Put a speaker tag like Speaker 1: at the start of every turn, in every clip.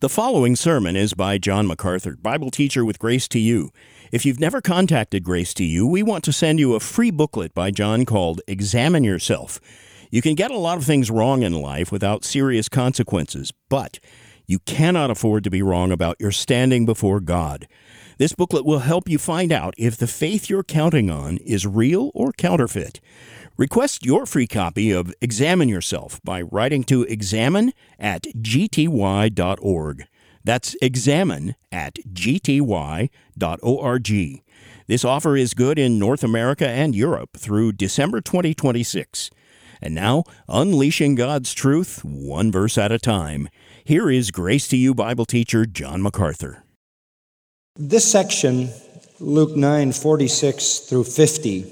Speaker 1: The following sermon is by John MacArthur, Bible teacher with Grace to You. If you've never contacted Grace to You, we want to send you a free booklet by John called Examine Yourself. You can get a lot of things wrong in life without serious consequences, but you cannot afford to be wrong about your standing before God. This booklet will help you find out if the faith you're counting on is real or counterfeit. Request your free copy of Examine Yourself by writing to examine@gty.org. That's examine@gty.org. This offer is good in North America and Europe through December 2026. And now, unleashing God's truth, one verse at a time. Here is Grace to You Bible teacher John MacArthur.
Speaker 2: This section, Luke 9:46 through 50,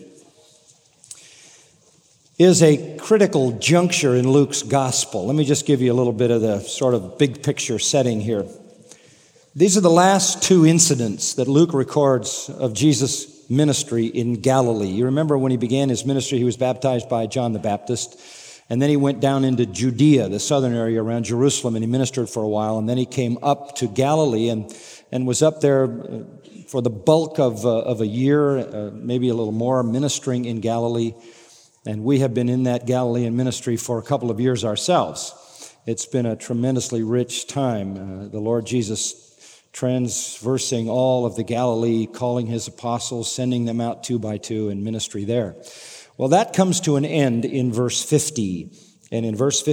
Speaker 2: is a critical juncture in Luke's gospel. Let me just give you a little bit of the sort of big picture setting here. These are the last two incidents that Luke records of Jesus' ministry in Galilee. You remember when he began his ministry, he was baptized by John the Baptist, and then he went down into Judea, the southern area around Jerusalem, and he ministered for a while, and then he came up to Galilee and was up there for the bulk of a year, maybe a little more, ministering in Galilee. And we have been in that Galilean ministry for a couple of years ourselves. It's been a tremendously rich time. The Lord Jesus transversing all of the Galilee, calling his apostles, sending them out two by two in ministry there. Well, that comes to an end in verse 50. And in verse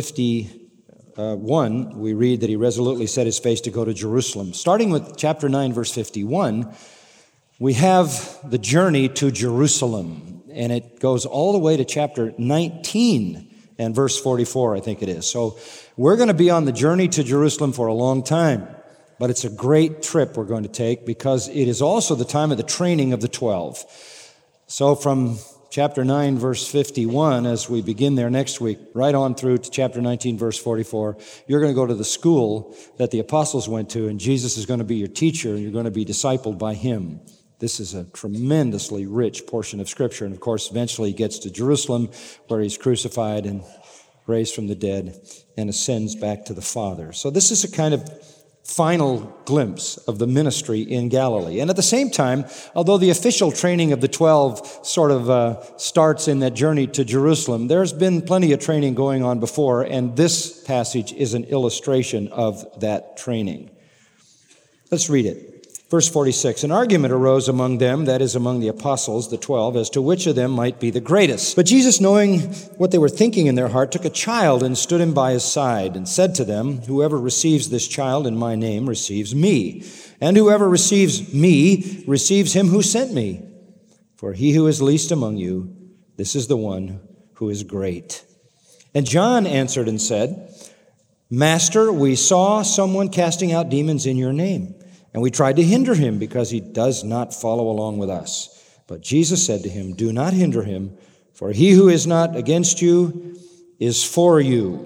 Speaker 2: 51, we read that he resolutely set his face to go to Jerusalem. Starting with chapter 9, verse 51, we have the journey to Jerusalem. And it goes all the way to chapter 19 and verse 44, I think it is. So we're going to be on the journey to Jerusalem for a long time. But it's a great trip we're going to take because it is also the time of the training of the 12. So from chapter 9, verse 51, as we begin there next week, right on through to chapter 19, verse 44, you're going to go to the school that the apostles went to, and Jesus is going to be your teacher, and you're going to be discipled by him. This is a tremendously rich portion of Scripture. And of course, eventually he gets to Jerusalem, where he's crucified and raised from the dead and ascends back to the Father. So this is a kind of final glimpse of the ministry in Galilee. And at the same time, although the official training of the 12 sort of starts in that journey to Jerusalem, there's been plenty of training going on before, and this passage is an illustration of that training. Let's read it. Verse 46, an argument arose among them, that is among the apostles, the 12, as to which of them might be the greatest. But Jesus, knowing what they were thinking in their heart, took a child and stood him by his side and said to them, whoever receives this child in my name receives me, and whoever receives me receives him who sent me. For he who is least among you, this is the one who is great. And John answered and said, Master, we saw someone casting out demons in your name. And we tried to hinder him because he does not follow along with us. But Jesus said to him, do not hinder him, for he who is not against you is for you.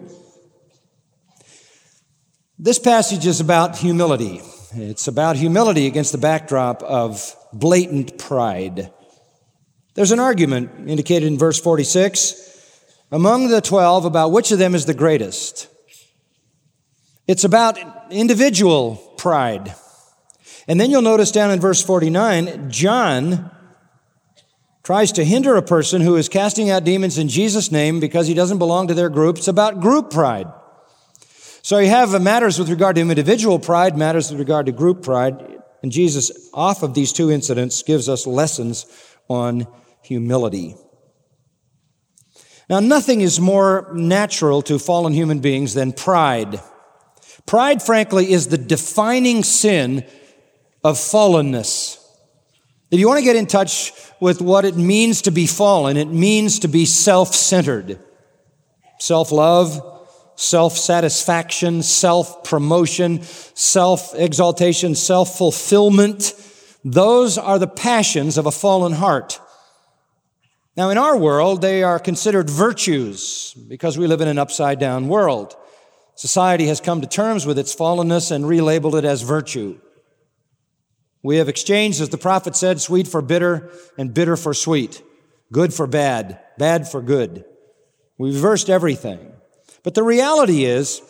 Speaker 2: This passage is about humility. It's about humility against the backdrop of blatant pride. There's an argument indicated in verse 46 among the 12 about which of them is the greatest. It's about individual pride. And then you'll notice down in verse 49, John tries to hinder a person who is casting out demons in Jesus' name because he doesn't belong to their group. It's about group pride. So you have matters with regard to individual pride, matters with regard to group pride. And Jesus, off of these two incidents, gives us lessons on humility. Now, nothing is more natural to fallen human beings than pride. Pride, frankly, is the defining sin of fallenness. If you want to get in touch with what it means to be fallen, it means to be self-centered. Self-love, self-satisfaction, self-promotion, self-exaltation, self-fulfillment. Those are the passions of a fallen heart. Now, in our world, they are considered virtues because we live in an upside-down world. Society has come to terms with its fallenness and relabeled it as virtue. We have exchanged, as the prophet said, sweet for bitter and bitter for sweet, good for bad, bad for good. We've reversed everything. But the reality is,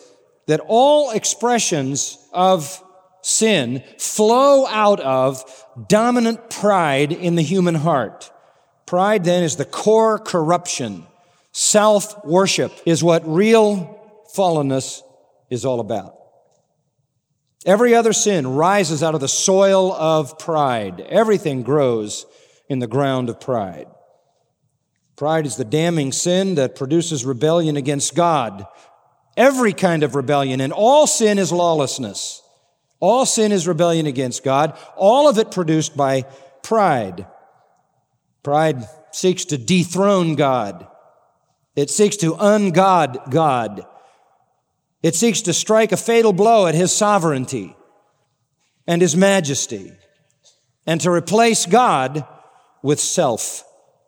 Speaker 2: that all expressions of sin flow out of dominant pride in the human heart. Pride, then, is the core corruption. Self-worship is what real fallenness is all about. Every other sin rises out of the soil of pride. Everything grows in the ground of pride. Pride is the damning sin that produces rebellion against God. Every kind of rebellion, and all sin is lawlessness. All sin is rebellion against God, all of it produced by pride. Pride seeks to dethrone God. It seeks to ungod God. It seeks to strike a fatal blow at His sovereignty and His majesty, and to replace God with self.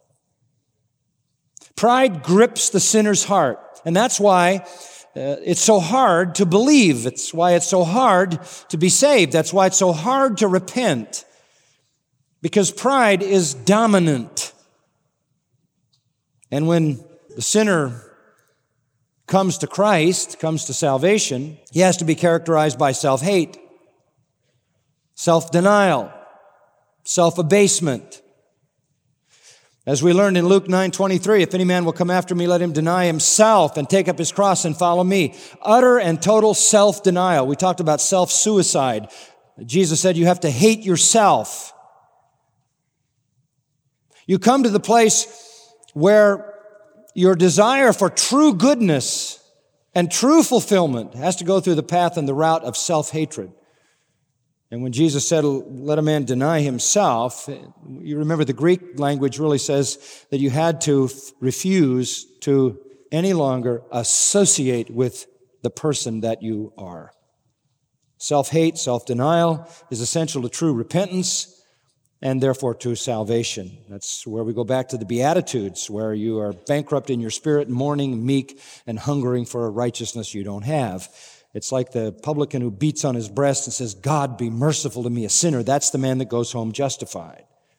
Speaker 2: Pride grips the sinner's heart, and that's why it's so hard to believe. It's why it's so hard to be saved. That's why it's so hard to repent, because pride is dominant. And when the sinner comes to Christ, comes to salvation, he has to be characterized by self-hate, self-denial, self-abasement. As we learned in Luke 9:23, if any man will come after me, let him deny himself and take up his cross and follow me. Utter and total self-denial. We talked about self-suicide. Jesus said you have to hate yourself. You come to the place where your desire for true goodness and true fulfillment has to go through the path and the route of self-hatred. And when Jesus said, let a man deny himself, you remember the Greek language really says that you had to refuse to any longer associate with the person that you are. Self-hate, self-denial is essential to true repentance and therefore to salvation. That's where we go back to the Beatitudes, where you are bankrupt in your spirit, mourning, meek, and hungering for a righteousness you don't have. It's like the publican who beats on his breast and says, God, be merciful to me, a sinner. That's the man that goes home justified.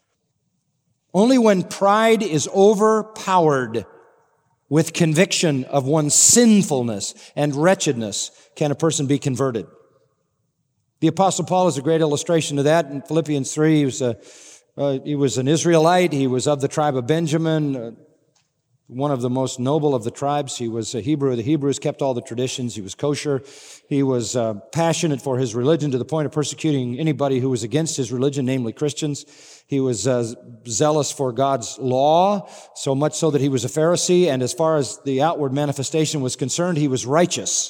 Speaker 2: Only when pride is overpowered with conviction of one's sinfulness and wretchedness can a person be converted. The Apostle Paul is a great illustration of that. In Philippians 3, he was an Israelite. He was of the tribe of Benjamin, one of the most noble of the tribes. He was a Hebrew. The Hebrews kept all the traditions. He was kosher. He was passionate for his religion to the point of persecuting anybody who was against his religion, namely Christians. He was zealous for God's law, so much so that he was a Pharisee. And as far as the outward manifestation was concerned, he was righteous.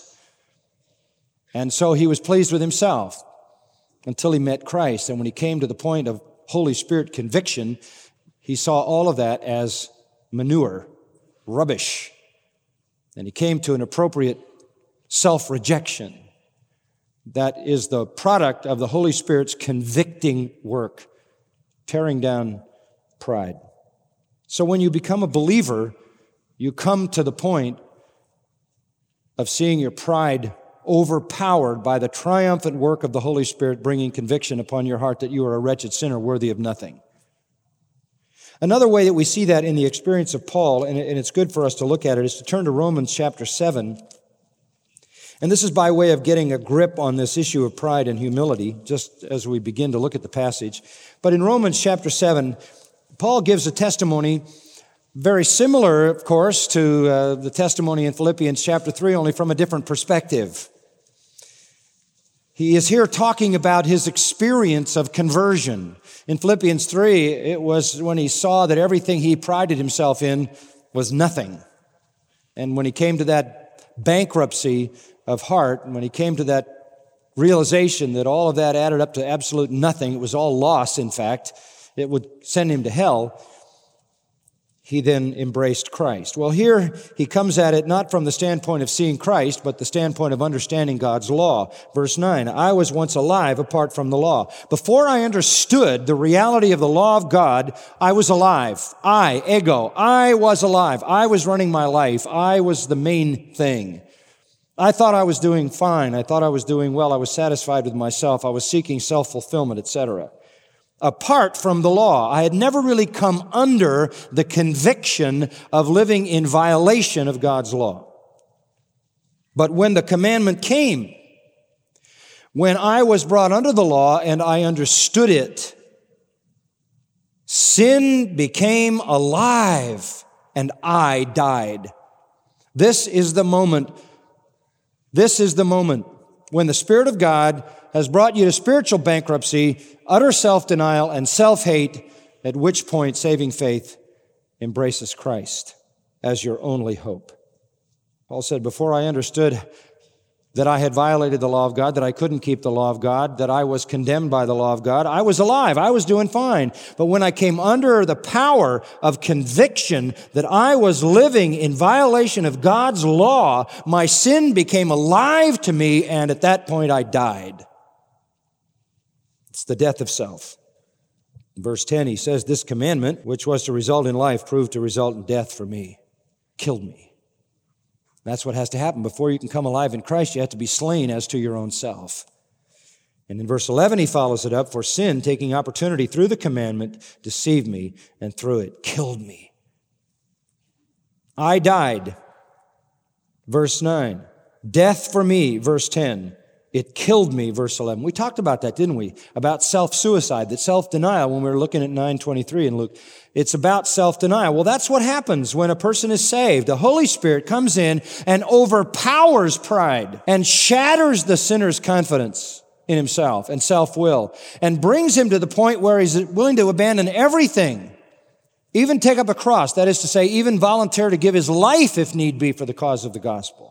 Speaker 2: And so he was pleased with himself until he met Christ. And when he came to the point of Holy Spirit conviction, he saw all of that as manure, rubbish. And he came to an appropriate self-rejection that is the product of the Holy Spirit's convicting work, tearing down pride. So when you become a believer, you come to the point of seeing your pride overpowered by the triumphant work of the Holy Spirit, bringing conviction upon your heart that you are a wretched sinner worthy of nothing. Another way that we see that in the experience of Paul, and it's good for us to look at it, is to turn to Romans chapter 7. And this is by way of getting a grip on this issue of pride and humility, just as we begin to look at the passage. But in Romans chapter 7, Paul gives a testimony very similar, of course, to the testimony in Philippians chapter 3, only from a different perspective. He is here talking about his experience of conversion. In Philippians 3, it was when he saw that everything he prided himself in was nothing. And when he came to that bankruptcy of heart, and when he came to that realization that all of that added up to absolute nothing, it was all loss, in fact, it would send him to hell, he then embraced Christ. Well, here he comes at it not from the standpoint of seeing Christ, but the standpoint of understanding God's law. Verse 9, I was once alive apart from the law. Before I understood the reality of the law of God, I was alive. I was alive. I was running my life. I was the main thing. I thought I was doing fine. I thought I was doing well. I was satisfied with myself. I was seeking self-fulfillment, etc. Apart from the law, I had never really come under the conviction of living in violation of God's law. But when the commandment came, when I was brought under the law and I understood it, sin became alive and I died. This is the moment when the Spirit of God has brought you to spiritual bankruptcy, utter self-denial, and self-hate, at which point saving faith embraces Christ as your only hope. Paul said, before I understood that I had violated the law of God, that I couldn't keep the law of God, that I was condemned by the law of God, I was alive, I was doing fine. But when I came under the power of conviction that I was living in violation of God's law, my sin became alive to me, and at that point I died. It's the death of self. In verse 10, he says, this commandment, which was to result in life, proved to result in death for me, killed me. That's what has to happen. Before you can come alive in Christ, you have to be slain as to your own self. And in verse 11, he follows it up, for sin, taking opportunity through the commandment, deceived me, and through it killed me. I died. Verse 9. Death for me, verse 10. It killed me, verse 11. We talked about that, didn't we? About self-suicide, that self-denial when we were looking at 9:23 in Luke. It's about self-denial. Well, that's what happens when a person is saved. The Holy Spirit comes in and overpowers pride and shatters the sinner's confidence in himself and self-will and brings him to the point where he's willing to abandon everything, even take up a cross, that is to say, even volunteer to give his life if need be for the cause of the gospel.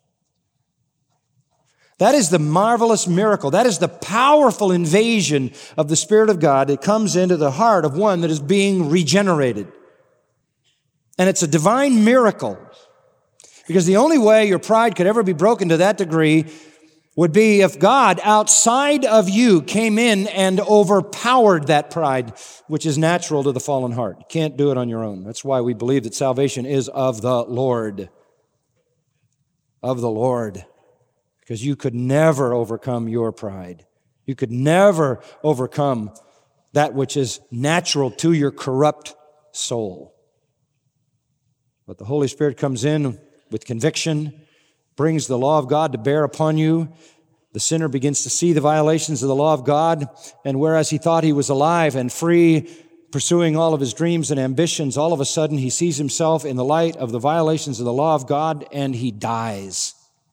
Speaker 2: That is the marvelous miracle. That is the powerful invasion of the Spirit of God that comes into the heart of one that is being regenerated. And it's a divine miracle, because the only way your pride could ever be broken to that degree would be if God outside of you came in and overpowered that pride, which is natural to the fallen heart. You can't do it on your own. That's why we believe that salvation is of the Lord. Of the Lord. Because you could never overcome your pride. You could never overcome that which is natural to your corrupt soul. But the Holy Spirit comes in with conviction, brings the law of God to bear upon you. The sinner begins to see the violations of the law of God, and whereas he thought he was alive and free, pursuing all of his dreams and ambitions, all of a sudden he sees himself in the light of the violations of the law of God, and he dies.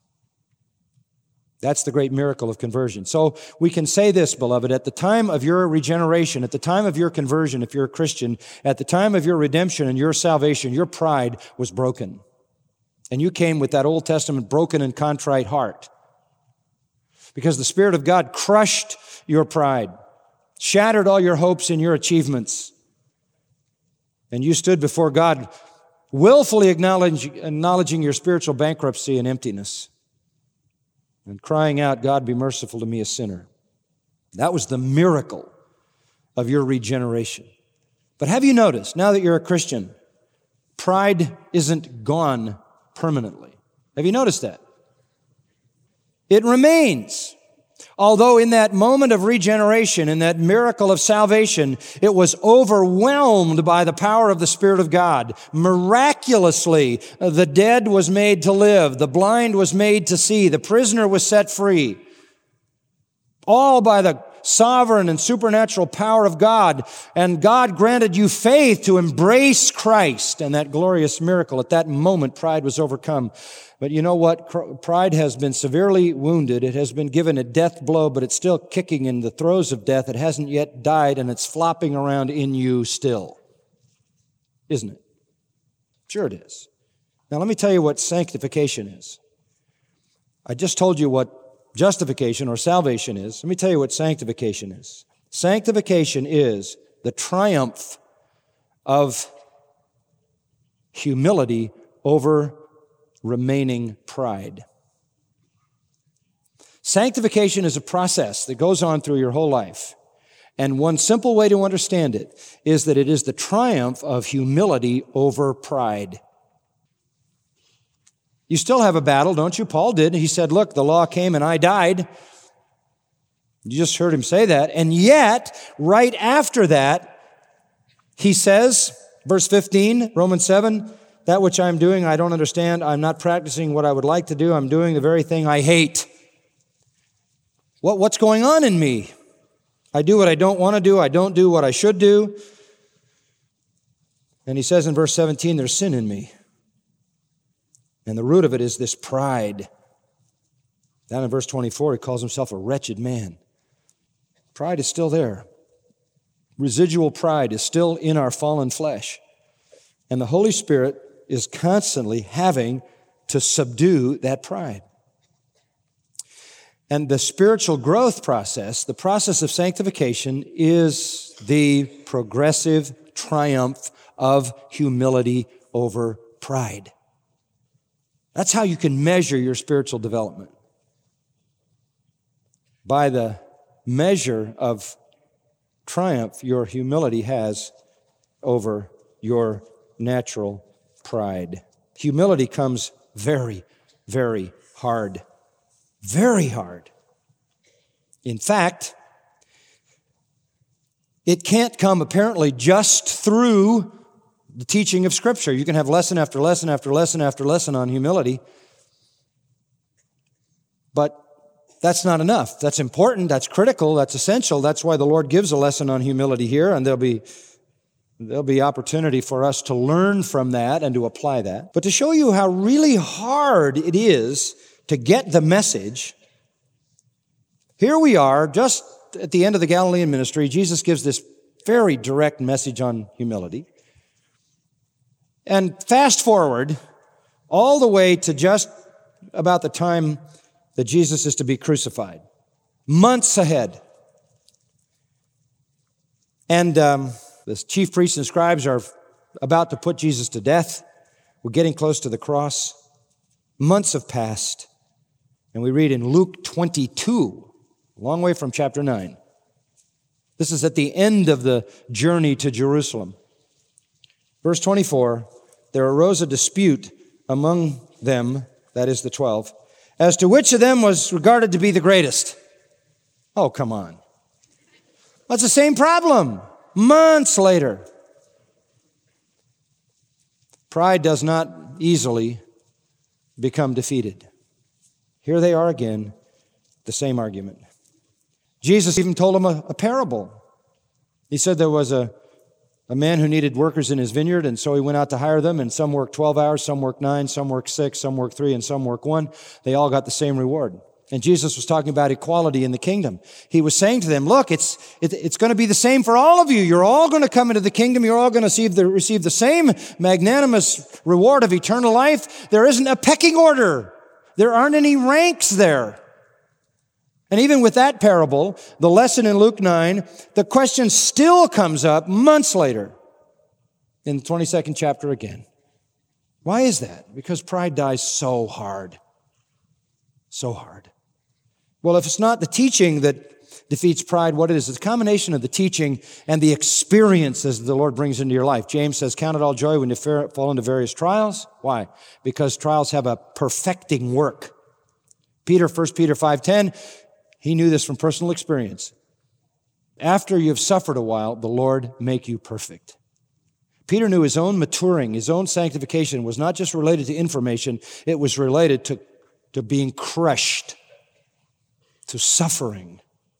Speaker 2: That's the great miracle of conversion. So we can say this, beloved, at the time of your regeneration, at the time of your conversion, if you're a Christian, at the time of your redemption and your salvation, your pride was broken. And you came with that Old Testament broken and contrite heart. Because the Spirit of God crushed your pride, shattered all your hopes and your achievements. And you stood before God willfully acknowledging your spiritual bankruptcy and emptiness, and crying out, God, be merciful to me, a sinner. That was the miracle of your regeneration. But have you noticed, now that you're a Christian, pride isn't gone permanently? Have you noticed that? It remains. Although in that moment of regeneration, in that miracle of salvation, it was overwhelmed by the power of the Spirit of God. Miraculously, the dead was made to live, the blind was made to see, the prisoner was set free. All by the sovereign and supernatural power of God. And God granted you faith to embrace Christ and that glorious miracle. At that moment, pride was overcome. But you know what? Pride has been severely wounded. It has been given a death blow, but it's still kicking in the throes of death. It hasn't yet died, and it's flopping around in you still. Isn't it? Sure it is. Now let me tell you what sanctification is. I just told you what justification or salvation is. Let me tell you what sanctification is. Sanctification is the triumph of humility over remaining pride. Sanctification is a process that goes on through your whole life. And one simple way to understand it is that it is the triumph of humility over pride. You still have a battle, don't you? Paul did. He said, look, the law came and I died. You just heard him say that. And yet, right after that, he says, verse 15, Romans 7, That which I'm doing, I don't understand. I'm not practicing what I would like to do. I'm doing the very thing I hate. What's going on in me? I do what I don't want to do. I don't do what I should do. And he says in verse 17, there's sin in me. And the root of it is this pride. Down in verse 24, he calls himself a wretched man. Pride is still there. Residual pride is still in our fallen flesh. And the Holy Spirit is constantly having to subdue that pride. And the spiritual growth process, the process of sanctification, is the progressive triumph of humility over pride. That's how you can measure your spiritual development. By the measure of triumph your humility has over your natural pride. Humility comes very, very hard. Very hard. In fact, it can't come apparently just through the teaching of Scripture. You can have lesson after lesson after lesson after lesson on humility, but that's not enough. That's important, that's critical, that's essential. That's why the Lord gives a lesson on humility here, and there'll be opportunity for us to learn from that and to apply that. But to show you how really hard it is to get the message, here we are, just at the end of the Galilean ministry. Jesus gives this very direct message on humility. And fast forward all the way to just about the time that Jesus is to be crucified. Months ahead. And the chief priests and scribes are about to put Jesus to death. We're getting close to the cross. Months have passed. And we read in Luke 22, a long way from chapter 9. This is at the end of the journey to Jerusalem. Verse 24, there arose a dispute among them, that is the 12, as to which of them was regarded to be the greatest. Oh, come on. That's the same problem. Months later. Pride does not easily become defeated. Here they are again, the same argument. Jesus even told them a parable. He said there was a man who needed workers in his vineyard, and so he went out to hire them, and some worked 12 hours, some worked 9, some worked 6, some worked 3, and some worked 1. They all got the same reward. And Jesus was talking about equality in the kingdom. He was saying to them, look, it's going to be the same for all of you. You're all going to come into the kingdom. You're all going to receive the same magnanimous reward of eternal life. There isn't a pecking order. There aren't any ranks there. And even with that parable, the lesson in Luke 9, the question still comes up months later in the 22nd chapter again. Why is that? Because pride dies so hard. So hard. Well, if it's not the teaching that defeats pride, what it is? It's a combination of the teaching and the experiences that the Lord brings into your life. James says, count it all joy when you fall into various trials. Why? Because trials have a perfecting work. 1 Peter 5:10, he knew this from personal experience. After you've suffered a while, the Lord make you perfect. Peter knew his own maturing, his own sanctification was not just related to information, it was related to being crushed, to suffering.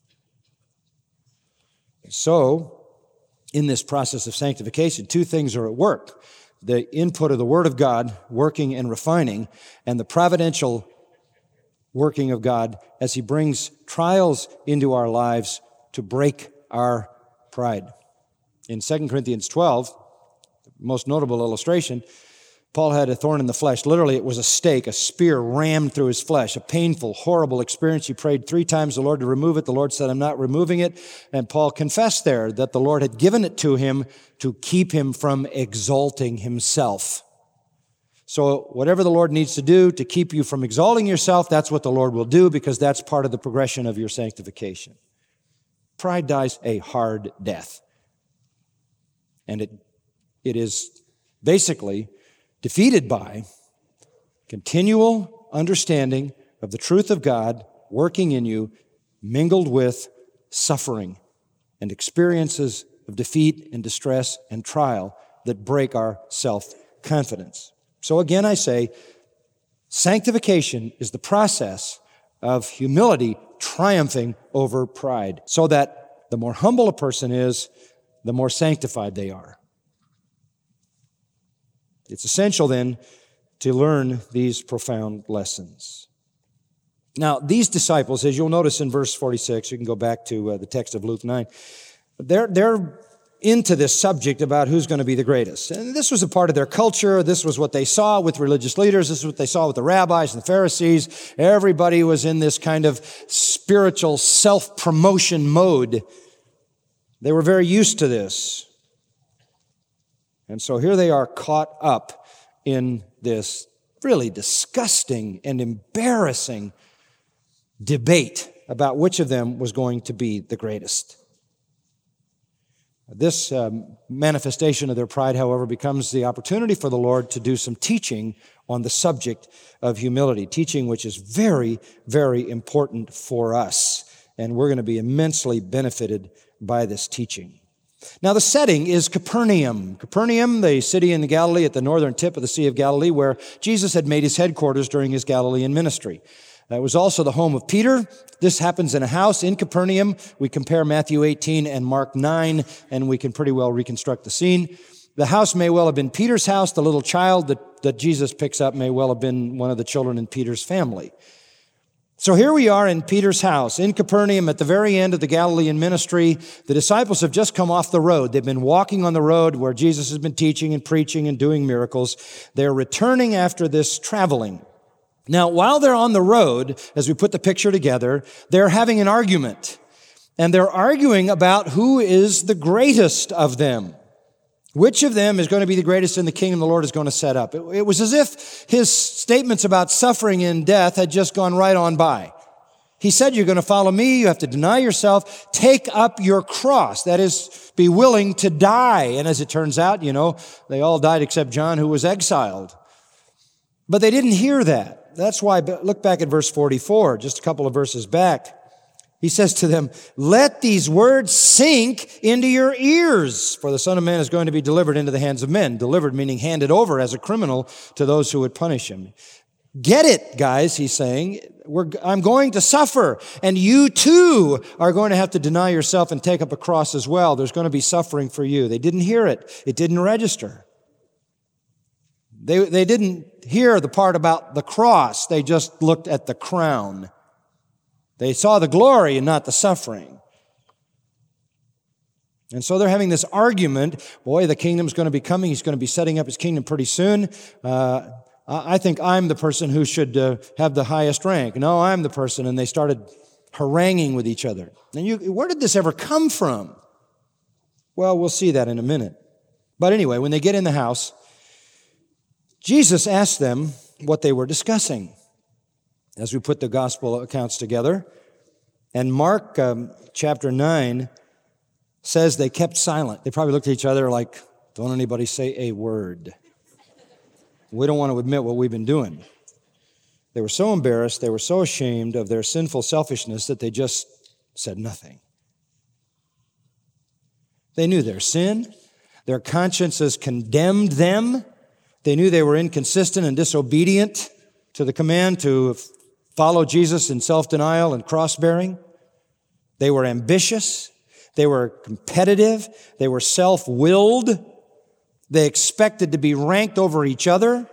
Speaker 2: So, in this process of sanctification, two things are at work. The input of the Word of God, working and refining, and the providential working of God as He brings trials into our lives to break our pride. In 2 Corinthians 12, the most notable illustration, Paul had a thorn in the flesh. Literally, it was a stake, a spear rammed through his flesh, a painful, horrible experience. He prayed 3 times the Lord to remove it. The Lord said, I'm not removing it. And Paul confessed there that the Lord had given it to him to keep him from exalting himself. So whatever the Lord needs to do to keep you from exalting yourself, that's what the Lord will do, because that's part of the progression of your sanctification. Pride dies a hard death. And it is basically defeated by continual understanding of the truth of God working in you, mingled with suffering and experiences of defeat and distress and trial that break our self-confidence. So again, I say, sanctification is the process of humility triumphing over pride, so that the more humble a person is, the more sanctified they are. It's essential then to learn these profound lessons. Now, these disciples, as you'll notice in verse 46, you can go back to the text of Luke 9, they're into this subject about who's going to be the greatest. And this was a part of their culture. This was what they saw with religious leaders. This is what they saw with the rabbis and the Pharisees. Everybody was in this kind of spiritual self-promotion mode. They were very used to this. And so here they are caught up in this really disgusting and embarrassing debate about which of them was going to be the greatest. This manifestation of their pride, however, becomes the opportunity for the Lord to do some teaching on the subject of humility, teaching which is very, very important for us, and we're going to be immensely benefited by this teaching. Now, the setting is Capernaum. Capernaum, the city in Galilee at the northern tip of the Sea of Galilee, where Jesus had made his headquarters during his Galilean ministry. It was also the home of Peter. This happens in a house in Capernaum. We compare Matthew 18 and Mark 9, and we can pretty well reconstruct the scene. The house may well have been Peter's house. The little child that Jesus picks up may well have been one of the children in Peter's family. So here we are in Peter's house in Capernaum at the very end of the Galilean ministry. The disciples have just come off the road. They've been walking on the road where Jesus has been teaching and preaching and doing miracles. They're returning after this traveling. Now, while they're on the road, as we put the picture together, they're having an argument. And they're arguing about who is the greatest of them. Which of them is going to be the greatest in the kingdom the Lord is going to set up? It was as if his statements about suffering and death had just gone right on by. He said, you're going to follow me, you have to deny yourself, take up your cross. That is, be willing to die. And as it turns out, they all died except John, who was exiled. But they didn't hear that. That's why, look back at verse 44, just a couple of verses back. He says to them, let these words sink into your ears, for the Son of Man is going to be delivered into the hands of men. Delivered meaning handed over as a criminal to those who would punish him. Get it, guys, he's saying. I'm going to suffer, and you too are going to have to deny yourself and take up a cross as well. There's going to be suffering for you. They didn't hear it. It didn't register. They didn't hear the part about the cross. They just looked at the crown. They saw the glory and not the suffering. And so they're having this argument. Boy, the kingdom's going to be coming. He's going to be setting up his kingdom pretty soon. I think I'm the person who should have the highest rank. No, I'm the person. And they started haranguing with each other. And where did this ever come from? Well, we'll see that in a minute. But anyway, when they get in the house, Jesus asked them what they were discussing as we put the gospel accounts together. And Mark chapter 9 says they kept silent. They probably looked at each other like, don't anybody say a word. We don't want to admit what we've been doing. They were so embarrassed, they were so ashamed of their sinful selfishness that they just said nothing. They knew their sin. Their consciences condemned them. They knew they were inconsistent and disobedient to the command to follow Jesus in self-denial and cross-bearing. They were ambitious. They were competitive. They were self-willed. They expected to be ranked over each other.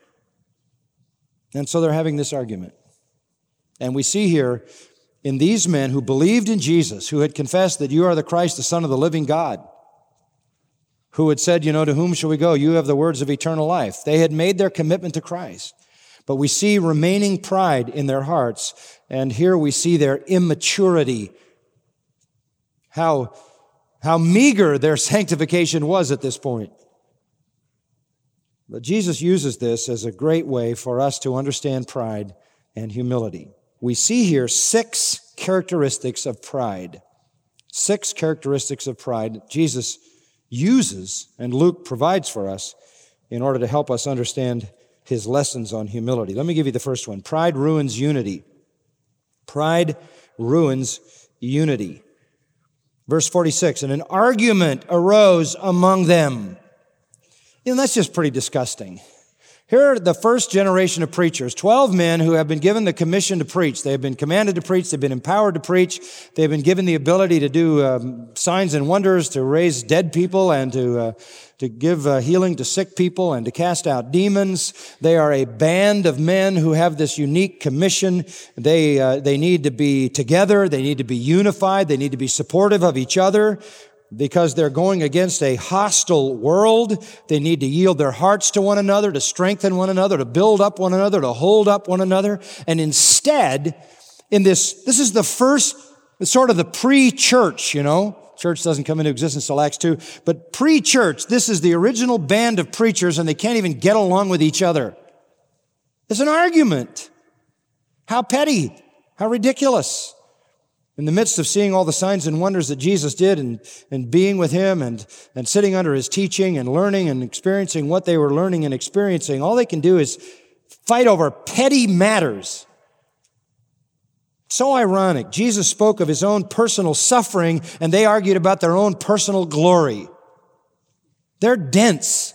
Speaker 2: And so they're having this argument. And we see here in these men who believed in Jesus, who had confessed that you are the Christ, the Son of the living God, who had said, to whom shall we go? You have the words of eternal life. They had made their commitment to Christ. But we see remaining pride in their hearts. And here we see their immaturity. How meager their sanctification was at this point. But Jesus uses this as a great way for us to understand pride and humility. We see here 6 characteristics of pride. 6 characteristics of pride Jesus uses and Luke provides for us in order to help us understand his lessons on humility. Let me give you the first one. Pride ruins unity. Pride ruins unity. Verse 46, and an argument arose among them. That's just pretty disgusting. Here are the first generation of preachers, 12 men who have been given the commission to preach. They have been commanded to preach. They've been empowered to preach. They've been given the ability to do signs and wonders, to raise dead people and to give healing to sick people and to cast out demons. They are a band of men who have this unique commission. They need to be together. They need to be unified. They need to be supportive of each other. Because they're going against a hostile world, they need to yield their hearts to one another, to strengthen one another, to build up one another, to hold up one another. And instead, this is the first, sort of the pre-church, Church doesn't come into existence till Acts 2. But pre-church, this is the original band of preachers, and they can't even get along with each other. It's an argument. How petty. How ridiculous. In the midst of seeing all the signs and wonders that Jesus did and being with Him and sitting under His teaching and learning and experiencing what they were learning and experiencing, all they can do is fight over petty matters. So ironic. Jesus spoke of His own personal suffering, and they argued about their own personal glory. They're dense.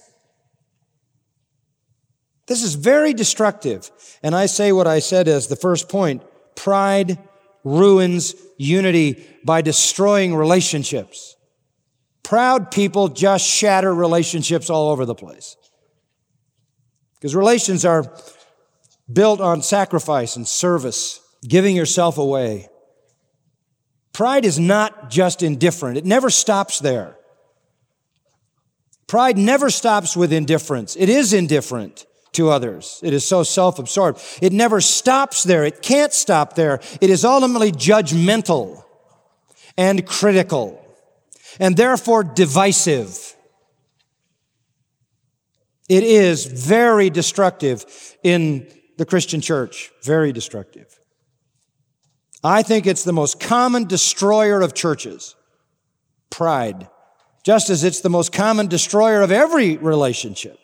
Speaker 2: This is very destructive. And I say what I said as the first point. Pride ruins unity by destroying relationships. Proud people just shatter relationships all over the place. Because relations are built on sacrifice and service, giving yourself away. Pride is not just indifferent. It never stops there. Pride never stops with indifference. It is indifferent to others. It is so self-absorbed. It never stops there. It can't stop there. It is ultimately judgmental and critical and therefore divisive. It is very destructive in the Christian church. Very destructive. I think it's the most common destroyer of churches. Pride. Just as it's the most common destroyer of every relationship.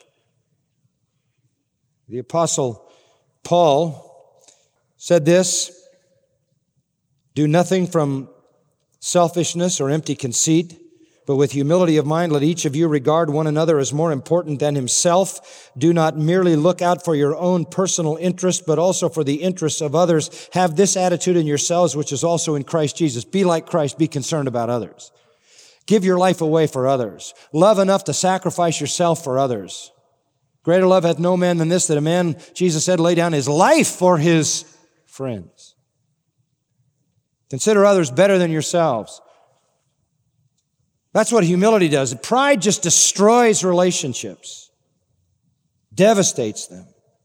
Speaker 2: The Apostle Paul said this, "Do nothing from selfishness or empty conceit, but with humility of mind let each of you regard one another as more important than himself. Do not merely look out for your own personal interest, but also for the interests of others. Have this attitude in yourselves, which is also in Christ Jesus. Be like Christ, be concerned about others. Give your life away for others. Love enough to sacrifice yourself for others. Greater love hath no man than this, that a man, Jesus said, lay down his life for his friends. Consider others better than yourselves." That's what humility does. Pride just destroys relationships, devastates them.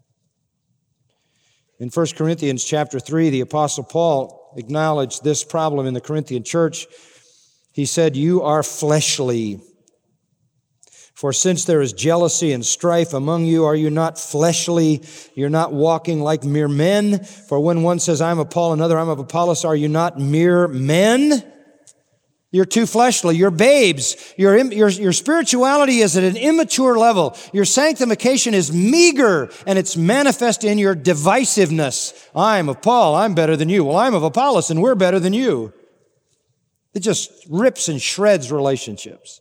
Speaker 2: In 1 Corinthians chapter 3, the Apostle Paul acknowledged this problem in the Corinthian church. He said, "You are fleshly. For since there is jealousy and strife among you, are you not fleshly? You're not walking like mere men. For when one says, I'm of Paul, another, I'm of Apollos, are you not mere men? You're too fleshly. You're babes. Your spirituality is at an immature level. Your sanctification is meager, and it's manifest in your divisiveness. I'm of Paul. I'm better than you. Well, I'm of Apollos, and we're better than you." It just rips and shreds relationships.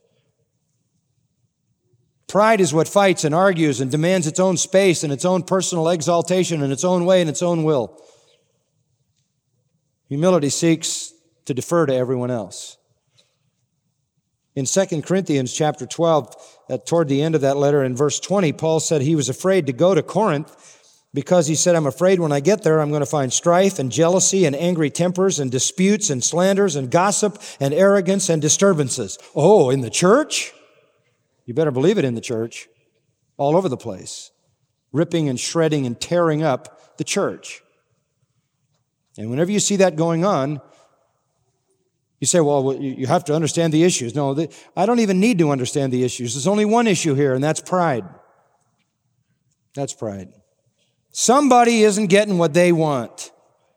Speaker 2: Pride is what fights and argues and demands its own space and its own personal exaltation and its own way and its own will. Humility seeks to defer to everyone else. In 2 Corinthians chapter 12, toward the end of that letter in verse 20, Paul said he was afraid to go to Corinth because he said, "I'm afraid when I get there I'm going to find strife and jealousy and angry tempers and disputes and slanders and gossip and arrogance and disturbances." Oh, in the church? You better believe it, in the church. All over the place. Ripping and shredding and tearing up the church. And whenever you see that going on, you say, well, you have to understand the issues. No, I don't even need to understand the issues. There's only one issue here, and that's pride. That's pride. Somebody isn't getting what they want.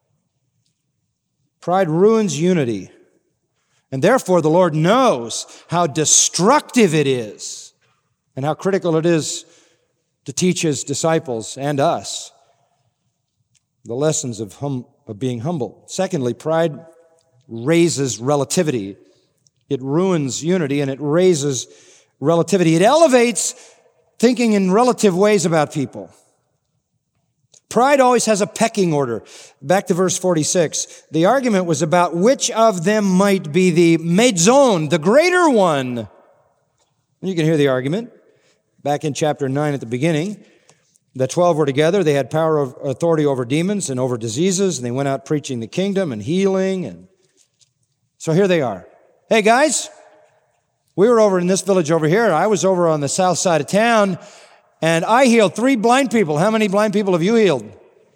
Speaker 2: Pride ruins unity. And therefore, the Lord knows how destructive it is and how critical it is to teach His disciples and us the lessons of being humble. Secondly, pride raises relativity. It ruins unity and it raises relativity. It elevates thinking in relative ways about people. Pride always has a pecking order. Back to verse 46. The argument was about which of them might be the medzon, the greater one. You can hear the argument. Back in chapter 9 at the beginning, the 12 were together. They had power of authority over demons and over diseases, and they went out preaching the kingdom and healing. And so here they are. Hey, guys, we were over in this village over here. I was over on the south side of town, and I healed 3 blind people. How many blind people have you healed?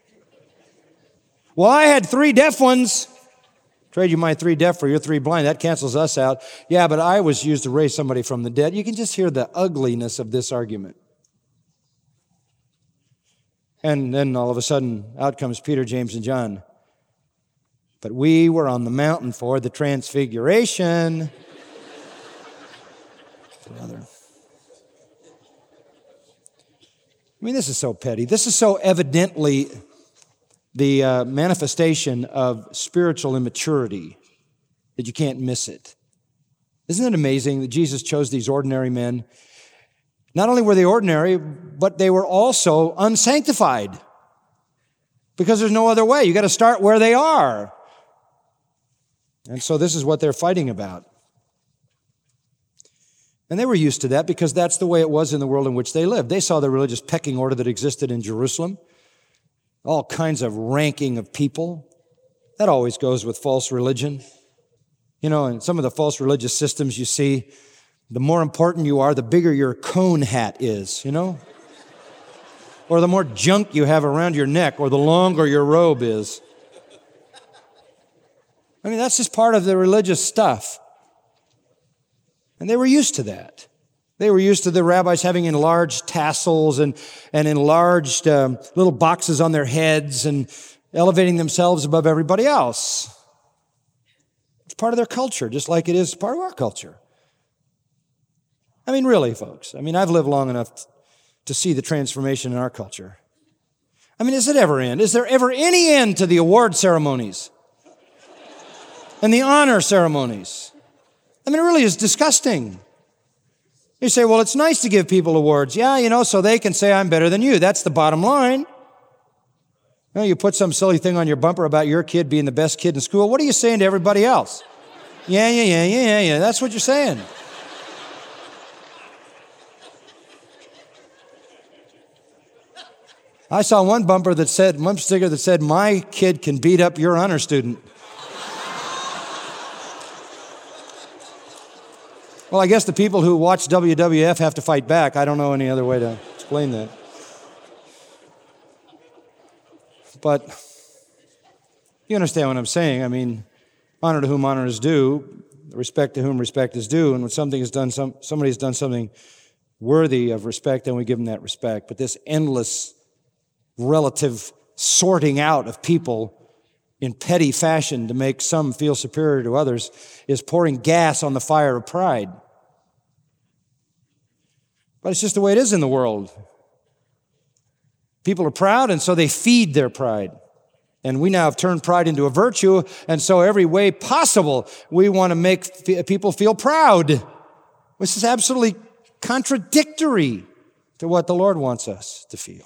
Speaker 2: Well, I had 3 deaf ones. Trade you my 3 deaf for your 3 blind. That cancels us out. Yeah, but I was used to raise somebody from the dead. You can just hear the ugliness of this argument. And then all of a sudden, out comes Peter, James, and John. But we were on the mountain for the transfiguration. Brother. I mean, this is so petty. This is so evidently the manifestation of spiritual immaturity that you can't miss it. Isn't it amazing that Jesus chose these ordinary men? Not only were they ordinary, but they were also unsanctified. Because there's no other way. You got to start where they are. And so this is what they're fighting about. And they were used to that because that's the way it was in the world in which they lived. They saw the religious pecking order that existed in Jerusalem. All kinds of ranking of people. That always goes with false religion. You know, in some of the false religious systems you see, the more important you are, the bigger your cone hat is, you know? Or the more junk you have around your neck, or the longer your robe is. I mean, that's just part of the religious stuff. And they were used to that. They were used to the rabbis having enlarged tassels and enlarged little boxes on their heads and elevating themselves above everybody else. It's part of their culture, just like it is part of our culture. I mean, really, folks. I mean, I've lived long enough to see the transformation in our culture. I mean, does it ever end? Is there ever any end to the award ceremonies and the honor ceremonies? I mean, it really is disgusting. You say, well, it's nice to give people awards. Yeah, you know, so they can say I'm better than you. That's the bottom line. You know, you put some silly thing on your bumper about your kid being the best kid in school. What are you saying to everybody else? Yeah. That's what you're saying. I saw one sticker that said, my kid can beat up your honor student. Well, I guess the people who watch WWF have to fight back. I don't know any other way to explain that. But you understand what I'm saying. I mean, honor to whom honor is due, respect to whom respect is due. And when somebody has done something worthy of respect, then we give them that respect. But this endless relative sorting out of people in petty fashion to make some feel superior to others is pouring gas on the fire of pride. But it's just the way it is in the world. People are proud, and so they feed their pride. And we now have turned pride into a virtue, and so every way possible, we want to make people feel proud. This is absolutely contradictory to what the Lord wants us to feel.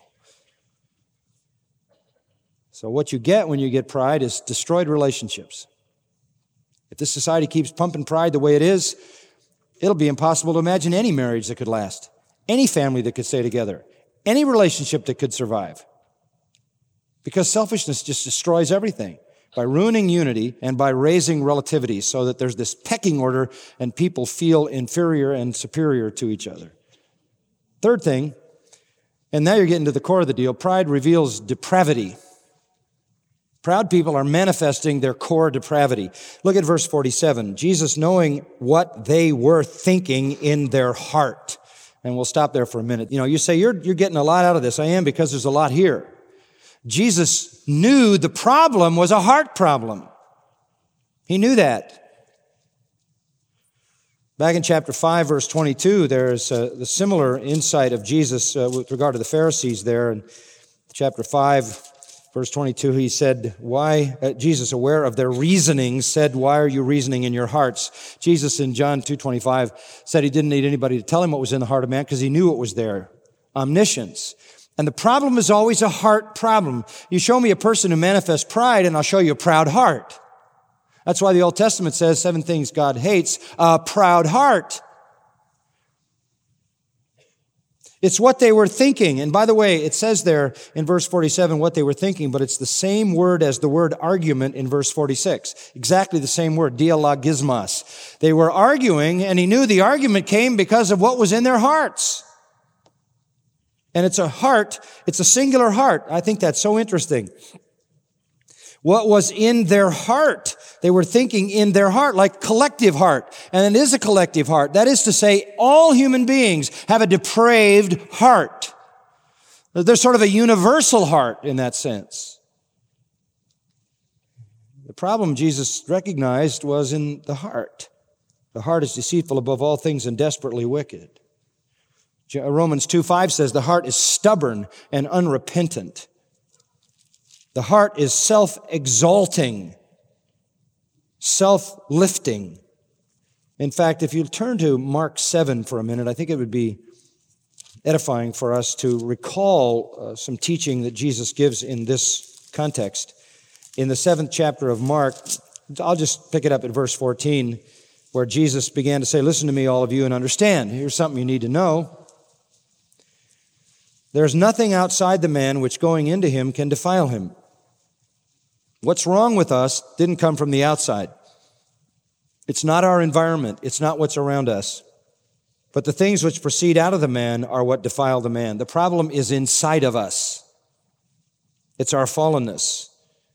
Speaker 2: So what you get when you get pride is destroyed relationships. If this society keeps pumping pride the way it is, it'll be impossible to imagine any marriage that could last, any family that could stay together, any relationship that could survive. Because selfishness just destroys everything by ruining unity and by raising relativity so that there's this pecking order and people feel inferior and superior to each other. Third thing, and now you're getting to the core of the deal, pride reveals depravity. Proud people are manifesting their core depravity. Look at verse 47. Jesus, knowing what they were thinking in their heart. And we'll stop there for a minute. You know, you say, you're getting a lot out of this. I am, because there's a lot here. Jesus knew the problem was a heart problem. He knew that. Back in chapter 5, verse 22, there's the similar insight of Jesus with regard to the Pharisees there. In chapter 5, verse 22, he said, Jesus, aware of their reasonings, said, why are you reasoning in your hearts? Jesus in John 2:25 said he didn't need anybody to tell him what was in the heart of man because he knew what was there. omniscience. And the problem is always a heart problem. You show me a person who manifests pride, and I'll show you a proud heart. That's why the Old Testament says 7 things God hates: a proud heart. It's what they were thinking. And by the way, it says there in verse 47 what they were thinking, but it's the same word as the word argument in verse 46. Exactly the same word, dialogismos. They were arguing, and he knew the argument came because of what was in their hearts. And it's a heart, it's a singular heart. I think that's so interesting. What was in their heart? They were thinking in their heart, like collective heart. And it is a collective heart. That is to say, all human beings have a depraved heart. There's sort of a universal heart in that sense. The problem Jesus recognized was in the heart. The heart is deceitful above all things and desperately wicked. Romans 2:5 says the heart is stubborn and unrepentant. The heart is self-exalting, self-lifting. In fact, if you turn to Mark 7 for a minute, I think it would be edifying for us to recall some teaching that Jesus gives in this context. In the 7th chapter of Mark, I'll just pick it up at verse 14, where Jesus began to say, "Listen to me, all of you, and understand. Here's something you need to know. There's nothing outside the man which going into him can defile him." What's wrong with us didn't come from the outside. It's not our environment. It's not what's around us. But the things which proceed out of the man are what defile the man. The problem is inside of us. It's our fallenness.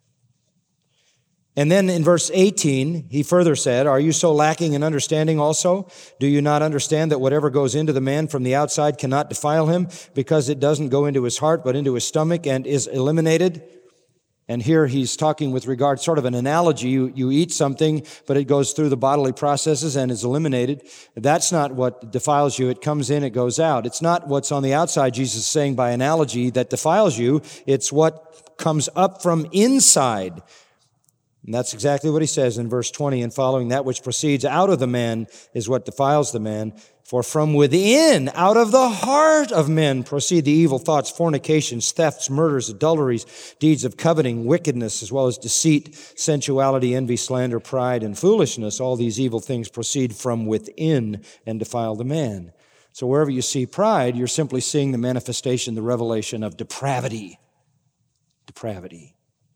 Speaker 2: And then in verse 18, he further said, "Are you so lacking in understanding also? Do you not understand that whatever goes into the man from the outside cannot defile him, because it doesn't go into his heart, but into his stomach and is eliminated?" And here he's talking with regard, sort of an analogy. You eat something, but it goes through the bodily processes and is eliminated. That's not what defiles you. It comes in, it goes out. It's not what's on the outside, Jesus is saying by analogy, that defiles you. It's what comes up from inside. And that's exactly what he says in verse 20 and following. That which proceeds out of the man is what defiles the man. For from within, out of the heart of men, proceed the evil thoughts, fornications, thefts, murders, adulteries, deeds of coveting, wickedness, as well as deceit, sensuality, envy, slander, pride, and foolishness. All these evil things proceed from within and defile the man. So wherever you see pride, you're simply seeing the manifestation, the revelation of depravity. Depravity.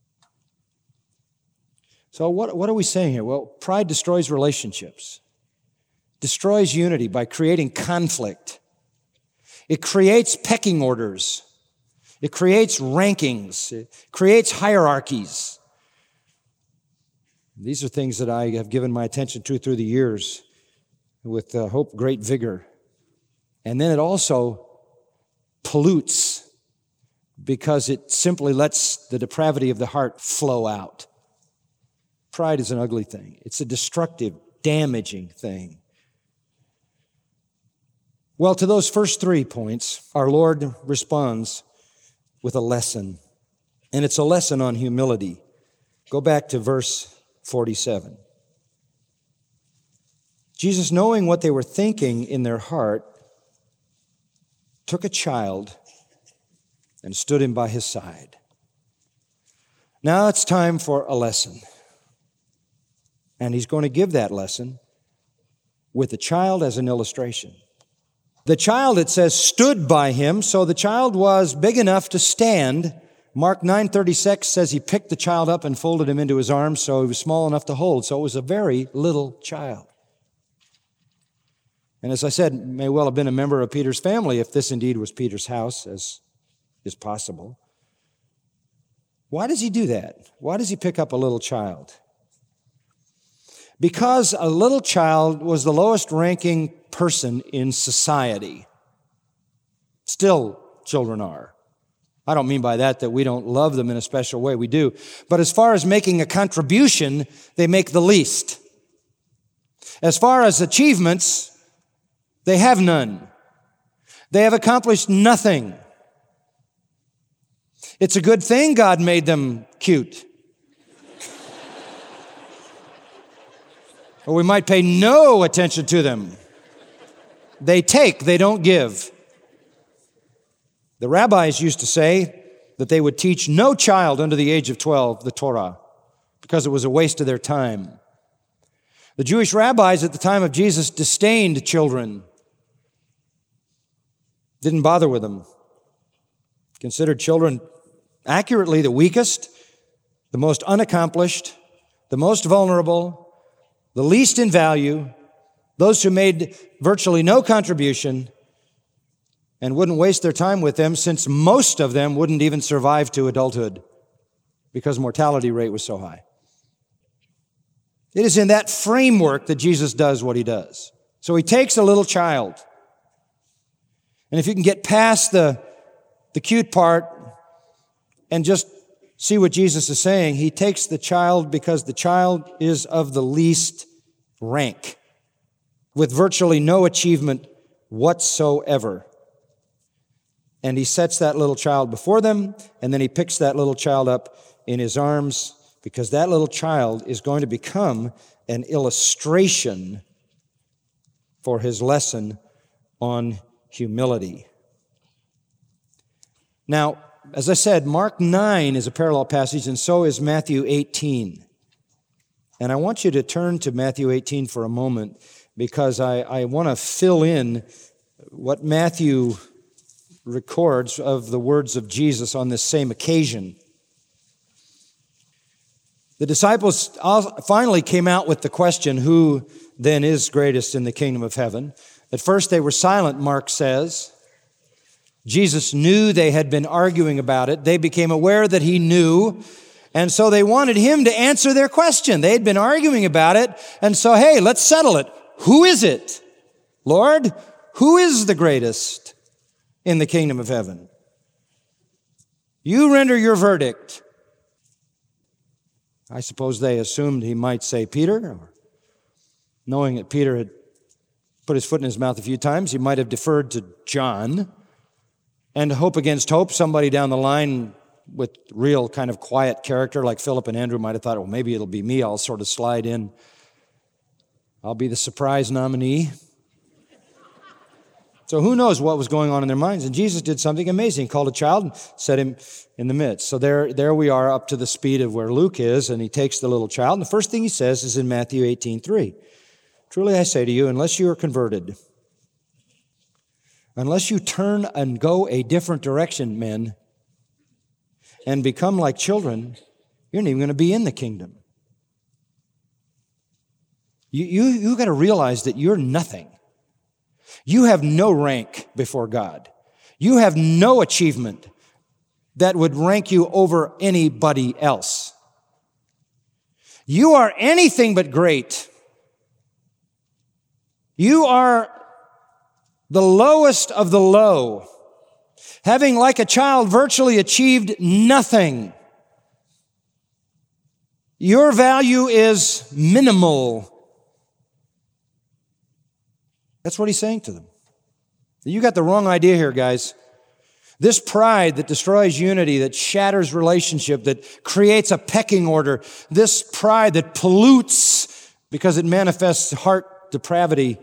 Speaker 2: So what are we saying here? Well, pride destroys relationships, destroys unity by creating conflict. It creates pecking orders. It creates rankings. It creates hierarchies. These are things that I have given my attention to through the years with, hope, great vigor. And then it also pollutes because it simply lets the depravity of the heart flow out. Pride is an ugly thing. It's a destructive, damaging thing. Well, to those first 3 points, our Lord responds with a lesson. And it's a lesson on humility. Go back to verse 47. Jesus, knowing what they were thinking in their heart, took a child and stood him by his side. Now it's time for a lesson. And he's going to give that lesson with the child as an illustration. The child, it says, stood by him, so the child was big enough to stand. Mark 9:36 says he picked the child up and folded him into his arms, so he was small enough to hold. So it was a very little child. And as I said, may well have been a member of Peter's family if this indeed was Peter's house, as is possible. Why does he do that? Why does he pick up a little child? Because a little child was the lowest ranking person in society. Still, children are. I don't mean by that we don't love them in a special way. We do. But as far as making a contribution, they make the least. As far as achievements, they have none. They have accomplished nothing. It's a good thing God made them cute. Or we might pay no attention to them. They take, they don't give. The rabbis used to say that they would teach no child under the age of 12 the Torah because it was a waste of their time. The Jewish rabbis at the time of Jesus disdained children, didn't bother with them, considered children accurately the weakest, the most unaccomplished, the most vulnerable, the least in value, those who made virtually no contribution, and wouldn't waste their time with them, since most of them wouldn't even survive to adulthood because mortality rate was so high. It is in that framework that Jesus does what he does. So he takes a little child. And if you can get past the cute part and just see what Jesus is saying, he takes the child because the child is of the least rank, with virtually no achievement whatsoever. And he sets that little child before them, and then he picks that little child up in his arms, because that little child is going to become an illustration for his lesson on humility. Now, as I said, Mark 9 is a parallel passage, and so is Matthew 18. And I want you to turn to Matthew 18 for a moment, because I want to fill in what Matthew records of the words of Jesus on this same occasion. The disciples finally came out with the question, who then is greatest in the kingdom of heaven? At first they were silent, Mark says. Jesus knew they had been arguing about it. They became aware that he knew, and so they wanted him to answer their question. They had been arguing about it, and so, hey, let's settle it. Who is it? Lord, who is the greatest in the kingdom of heaven? You render your verdict. I suppose they assumed he might say Peter, or knowing that Peter had put his foot in his mouth a few times, he might have deferred to John. And hope against hope, somebody down the line with real kind of quiet character like Philip and Andrew might have thought, well, maybe it'll be me. I'll sort of slide in. I'll be the surprise nominee. So who knows what was going on in their minds? And Jesus did something amazing. He called a child and set him in the midst. So there we are up to the speed of where Luke is, and he takes the little child. And the first thing he says is in Matthew 18:3. Truly I say to you, unless you are converted, unless you turn and go a different direction, men, and become like children, you're not even going to be in the kingdom. You got to realize that you're nothing. You have no rank before God. You have no achievement that would rank you over anybody else. You are anything but great. You are the lowest of the low, having like a child virtually achieved nothing. Your value is minimal. That's what he's saying to them. You got the wrong idea here, guys. This pride that destroys unity, that shatters relationship, that creates a pecking order, this pride that pollutes because it manifests heart depravity,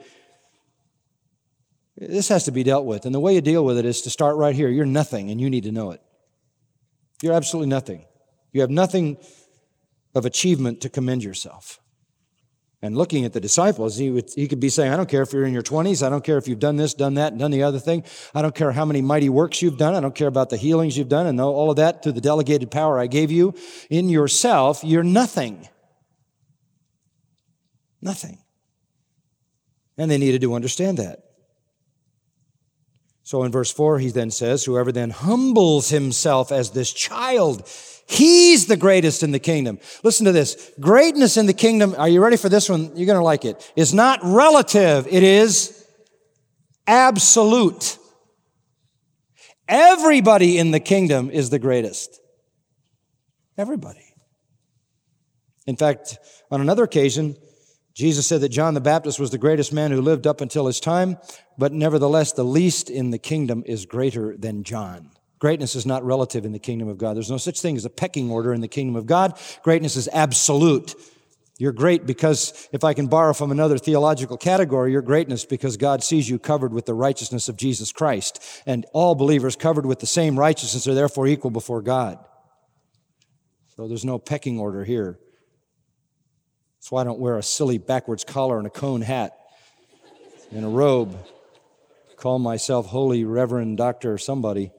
Speaker 2: this has to be dealt with. And the way you deal with it is to start right here. You're nothing, and you need to know it. You're absolutely nothing. You have nothing of achievement to commend yourself. And looking at the disciples, he could be saying, I don't care if you're in your 20s. I don't care if you've done this, done that, and done the other thing. I don't care how many mighty works you've done. I don't care about the healings you've done and all of that through the delegated power I gave you. In yourself, you're nothing. Nothing. And they needed to understand that. So in verse 4, he then says, whoever then humbles himself as this child, he's the greatest in the kingdom. Listen to this. Greatness in the kingdom, are you ready for this one? You're going to like it. Is not relative. It is absolute. Everybody in the kingdom is the greatest. Everybody. In fact, on another occasion, Jesus said that John the Baptist was the greatest man who lived up until his time, but nevertheless, the least in the kingdom is greater than John. Greatness is not relative in the kingdom of God. There's no such thing as a pecking order in the kingdom of God. Greatness is absolute. You're great because, if I can borrow from another theological category, your greatness because God sees you covered with the righteousness of Jesus Christ. And all believers covered with the same righteousness are therefore equal before God. So there's no pecking order here. That's why I don't wear a silly backwards collar and a cone hat and a robe. Call myself Holy Reverend Doctor somebody,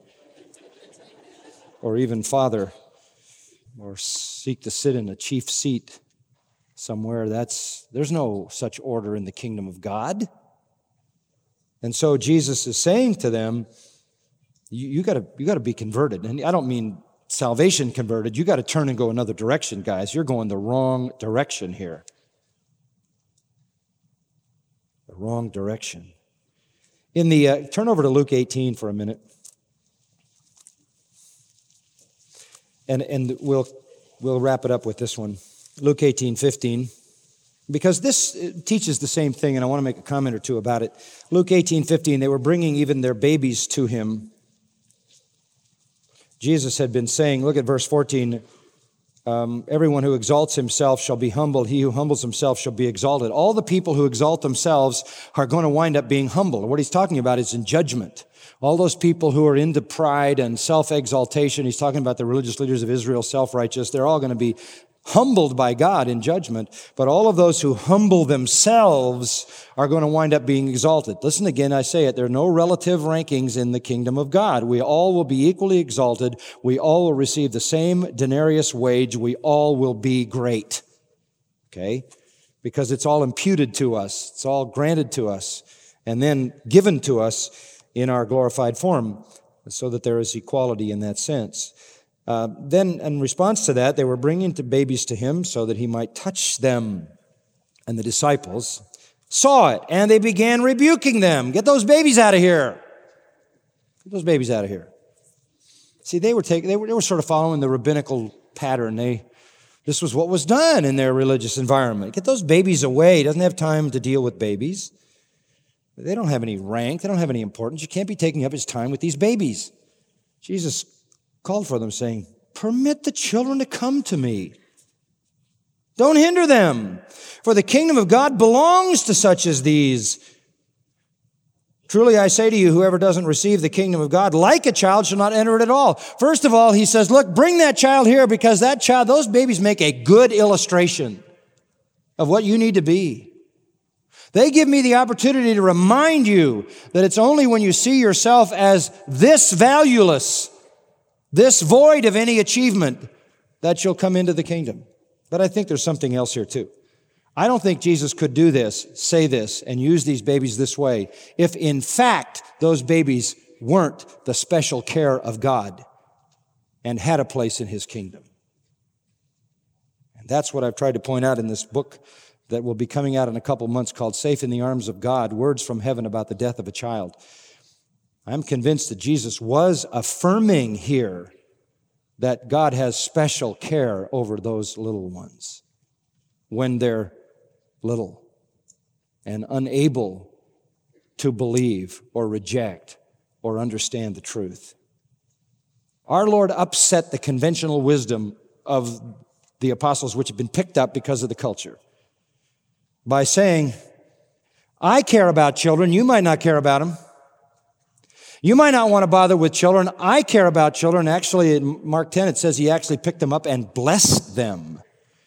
Speaker 2: or even Father, or seek to sit in a chief seat somewhere. There's no such order in the kingdom of God. And so Jesus is saying to them, you got to be converted. And I don't mean salvation converted. You got to turn and go another direction, guys. You're going the wrong direction here. The wrong direction. Turn over to Luke 18 for a minute. And we'll wrap it up with this one. Luke 18:15, because this teaches the same thing, and I want to make a comment or two about it. Luke 18:15, they were bringing even their babies to him. Jesus had been saying, look at verse 14, everyone who exalts himself shall be humbled. He who humbles himself shall be exalted. All the people who exalt themselves are going to wind up being humble. And what he's talking about is in judgment. All those people who are into pride and self-exaltation, he's talking about the religious leaders of Israel, self-righteous, they're all going to be humbled by God in judgment, but all of those who humble themselves are going to wind up being exalted. Listen again, I say it, there are no relative rankings in the kingdom of God. We all will be equally exalted. We all will receive the same denarius wage. We all will be great. Okay? Because it's all imputed to us. It's all granted to us and then given to us in our glorified form so that there is equality in that sense. Then in response to that, they were bringing the babies to him so that he might touch them. And the disciples saw it, and they began rebuking them. Get those babies out of here. Get those babies out of here. See, they were sort of following the rabbinical pattern. This was what was done in their religious environment. Get those babies away. He doesn't have time to deal with babies. They don't have any rank. They don't have any importance. You can't be taking up his time with these babies. Jesus called for them, saying, permit the children to come to me. Don't hinder them, for the kingdom of God belongs to such as these. Truly I say to you, whoever doesn't receive the kingdom of God like a child shall not enter it at all. First of all, he says, look, bring that child here, because those babies make a good illustration of what you need to be. They give me the opportunity to remind you that it's only when you see yourself as this valueless, this void of any achievement, that you'll come into the kingdom. But I think there's something else here too. I don't think Jesus could do this, say this, and use these babies this way if in fact those babies weren't the special care of God and had a place in his kingdom. And that's what I've tried to point out in this book that will be coming out in a couple months called Safe in the Arms of God, Words from Heaven about the Death of a Child. I'm convinced that Jesus was affirming here that God has special care over those little ones when they're little and unable to believe or reject or understand the truth. Our Lord upset the conventional wisdom of the apostles, which had been picked up because of the culture, by saying, I care about children, you might not care about them. You might not want to bother with children. I care about children. Actually, in Mark 10, it says he actually picked them up and blessed them.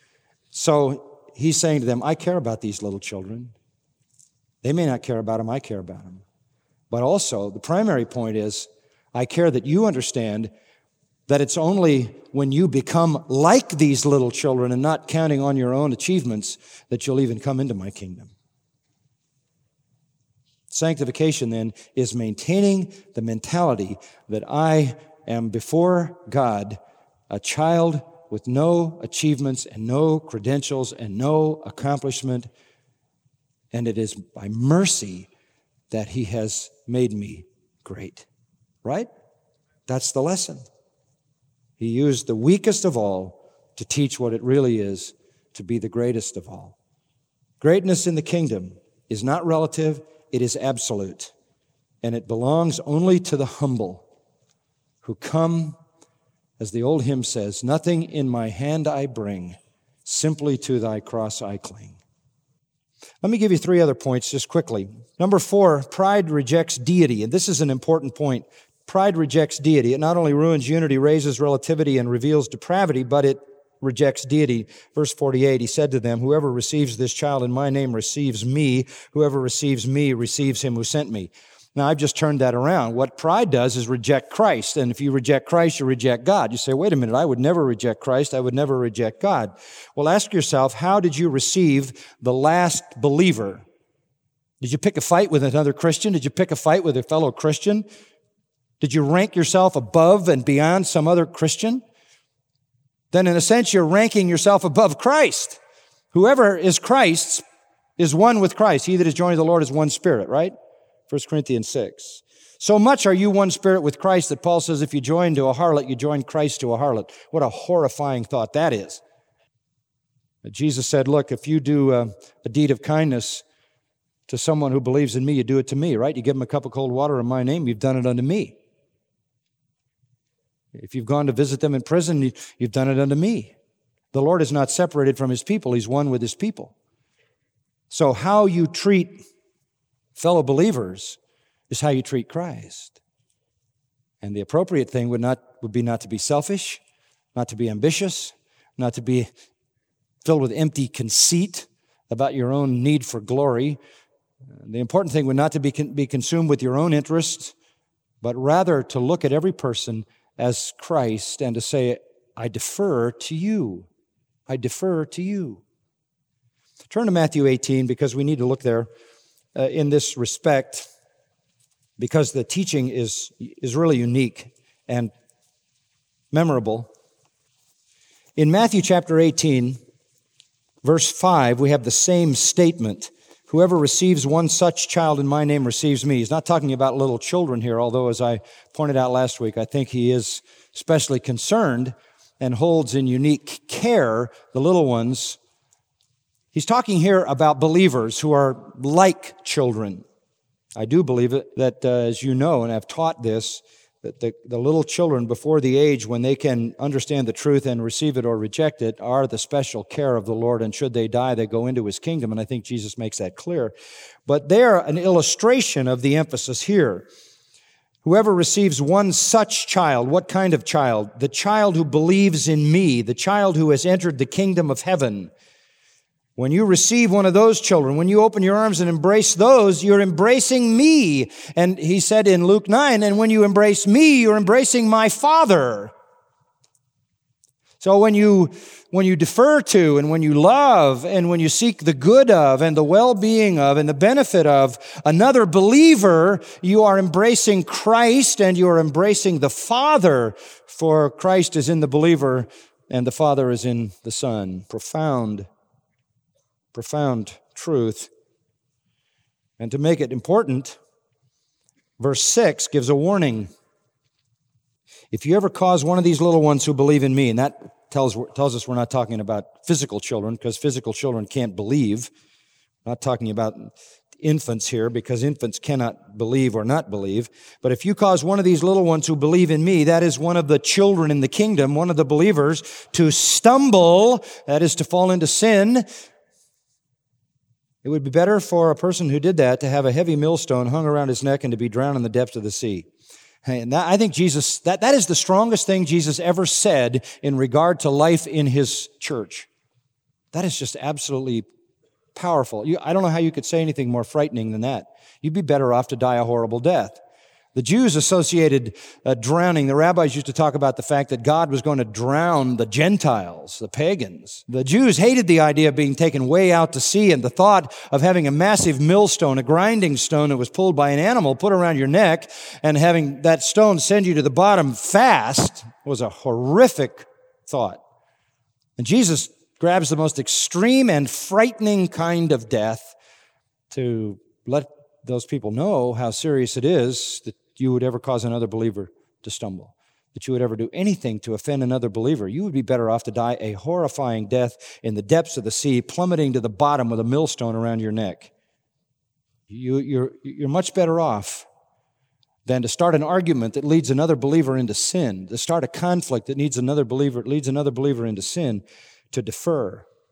Speaker 2: So he's saying to them, I care about these little children. They may not care about them. I care about them. But also, the primary point is, I care that you understand that it's only when you become like these little children and not counting on your own achievements that you'll even come into my kingdom. Sanctification, then, is maintaining the mentality that I am before God a child with no achievements and no credentials and no accomplishment, and it is by mercy that he has made me great. Right? That's the lesson. He used the weakest of all to teach what it really is to be the greatest of all. Greatness in the kingdom is not relative, it is absolute, and it belongs only to the humble who come, as the old hymn says, nothing in my hand I bring, Simply to thy cross I cling. Let me give you 3 other points just quickly. Number 4, pride rejects deity. And this is an important point. Pride rejects deity. It not only ruins unity, raises relativity, and reveals depravity, but it rejects deity. Verse 48, he said to them, whoever receives this child in my name receives me. Whoever receives me receives him who sent me. Now, I've just turned that around. What pride does is reject Christ. And if you reject Christ, you reject God. You say, wait a minute, I would never reject Christ. I would never reject God. Well, ask yourself, how did you receive the last believer? Did you pick a fight with another Christian? Did you pick a fight with a fellow Christian? Did you rank yourself above and beyond some other Christian? Then in a sense, you're ranking yourself above Christ. Whoever is Christ's is one with Christ. He that is joined to the Lord is one spirit, right? 1 Corinthians 6. So much are you one spirit with Christ that Paul says if you join to a harlot, you join Christ to a harlot. What a horrifying thought that is. Jesus said, look, if you do a deed of kindness to someone who believes in me, you do it to me, right? You give them a cup of cold water in my name, you've done it unto me. If you've gone to visit them in prison, you've done it unto me. The Lord is not separated from His people. He's one with His people. So how you treat fellow believers is how you treat Christ. And the appropriate thing would be not to be selfish, not to be ambitious, not to be filled with empty conceit about your own need for glory. The important thing would not to be consumed with your own interests, but rather to look at every person as Christ and to say, I defer to you. I defer to you. Turn to Matthew 18 because we need to look there in this respect because the teaching is really unique and memorable. In Matthew chapter 18, verse 5, we have the same statement. Whoever receives one such child in my name receives me. He's not talking about little children here, although as I pointed out last week, I think he is especially concerned and holds in unique care the little ones. He's talking here about believers who are like children. I do believe it that, as you know, and I've taught this, that the little children before the age when they can understand the truth and receive it or reject it are the special care of the Lord, and should they die, they go into His kingdom, and I think Jesus makes that clear. But they're an illustration of the emphasis here. Whoever receives one such child, what kind of child? The child who believes in me, the child who has entered the kingdom of heaven. When you receive one of those children, when you open your arms and embrace those, you're embracing me. And he said in Luke 9, and when you embrace me, you're embracing my Father. So when you defer to and when you love and when you seek the good of and the well-being of and the benefit of another believer, you are embracing Christ and you are embracing the Father, for Christ is in the believer and the Father is in the Son. Profound truth. And to make it important, verse 6 gives a warning. If you ever cause one of these little ones who believe in me, and that tells us we're not talking about physical children, because physical children can't believe. We're not talking about infants here, because infants cannot believe or not believe. But if you cause one of these little ones who believe in me, that is one of the children in the kingdom, one of the believers, to stumble, that is to fall into sin, it would be better for a person who did that to have a heavy millstone hung around his neck and to be drowned in the depths of the sea. And I think Jesus, that is the strongest thing Jesus ever said in regard to life in His church. That is just absolutely powerful. I don't know how you could say anything more frightening than that. You'd be better off to die a horrible death. The Jews associated drowning. The rabbis used to talk about the fact that God was going to drown the Gentiles, the pagans. The Jews hated the idea of being taken way out to sea, and the thought of having a massive millstone, a grinding stone that was pulled by an animal, put around your neck, and having that stone send you to the bottom fast was a horrific thought. And Jesus grabs the most extreme and frightening kind of death to let those people know how serious it is that you would ever cause another believer to stumble, that you would ever do anything to offend another believer. You would be better off to die a horrifying death in the depths of the sea, plummeting to the bottom with a millstone around your neck. You're much better off than to start an argument that leads another believer into sin, to start a conflict that leads another believer into sin, to defer.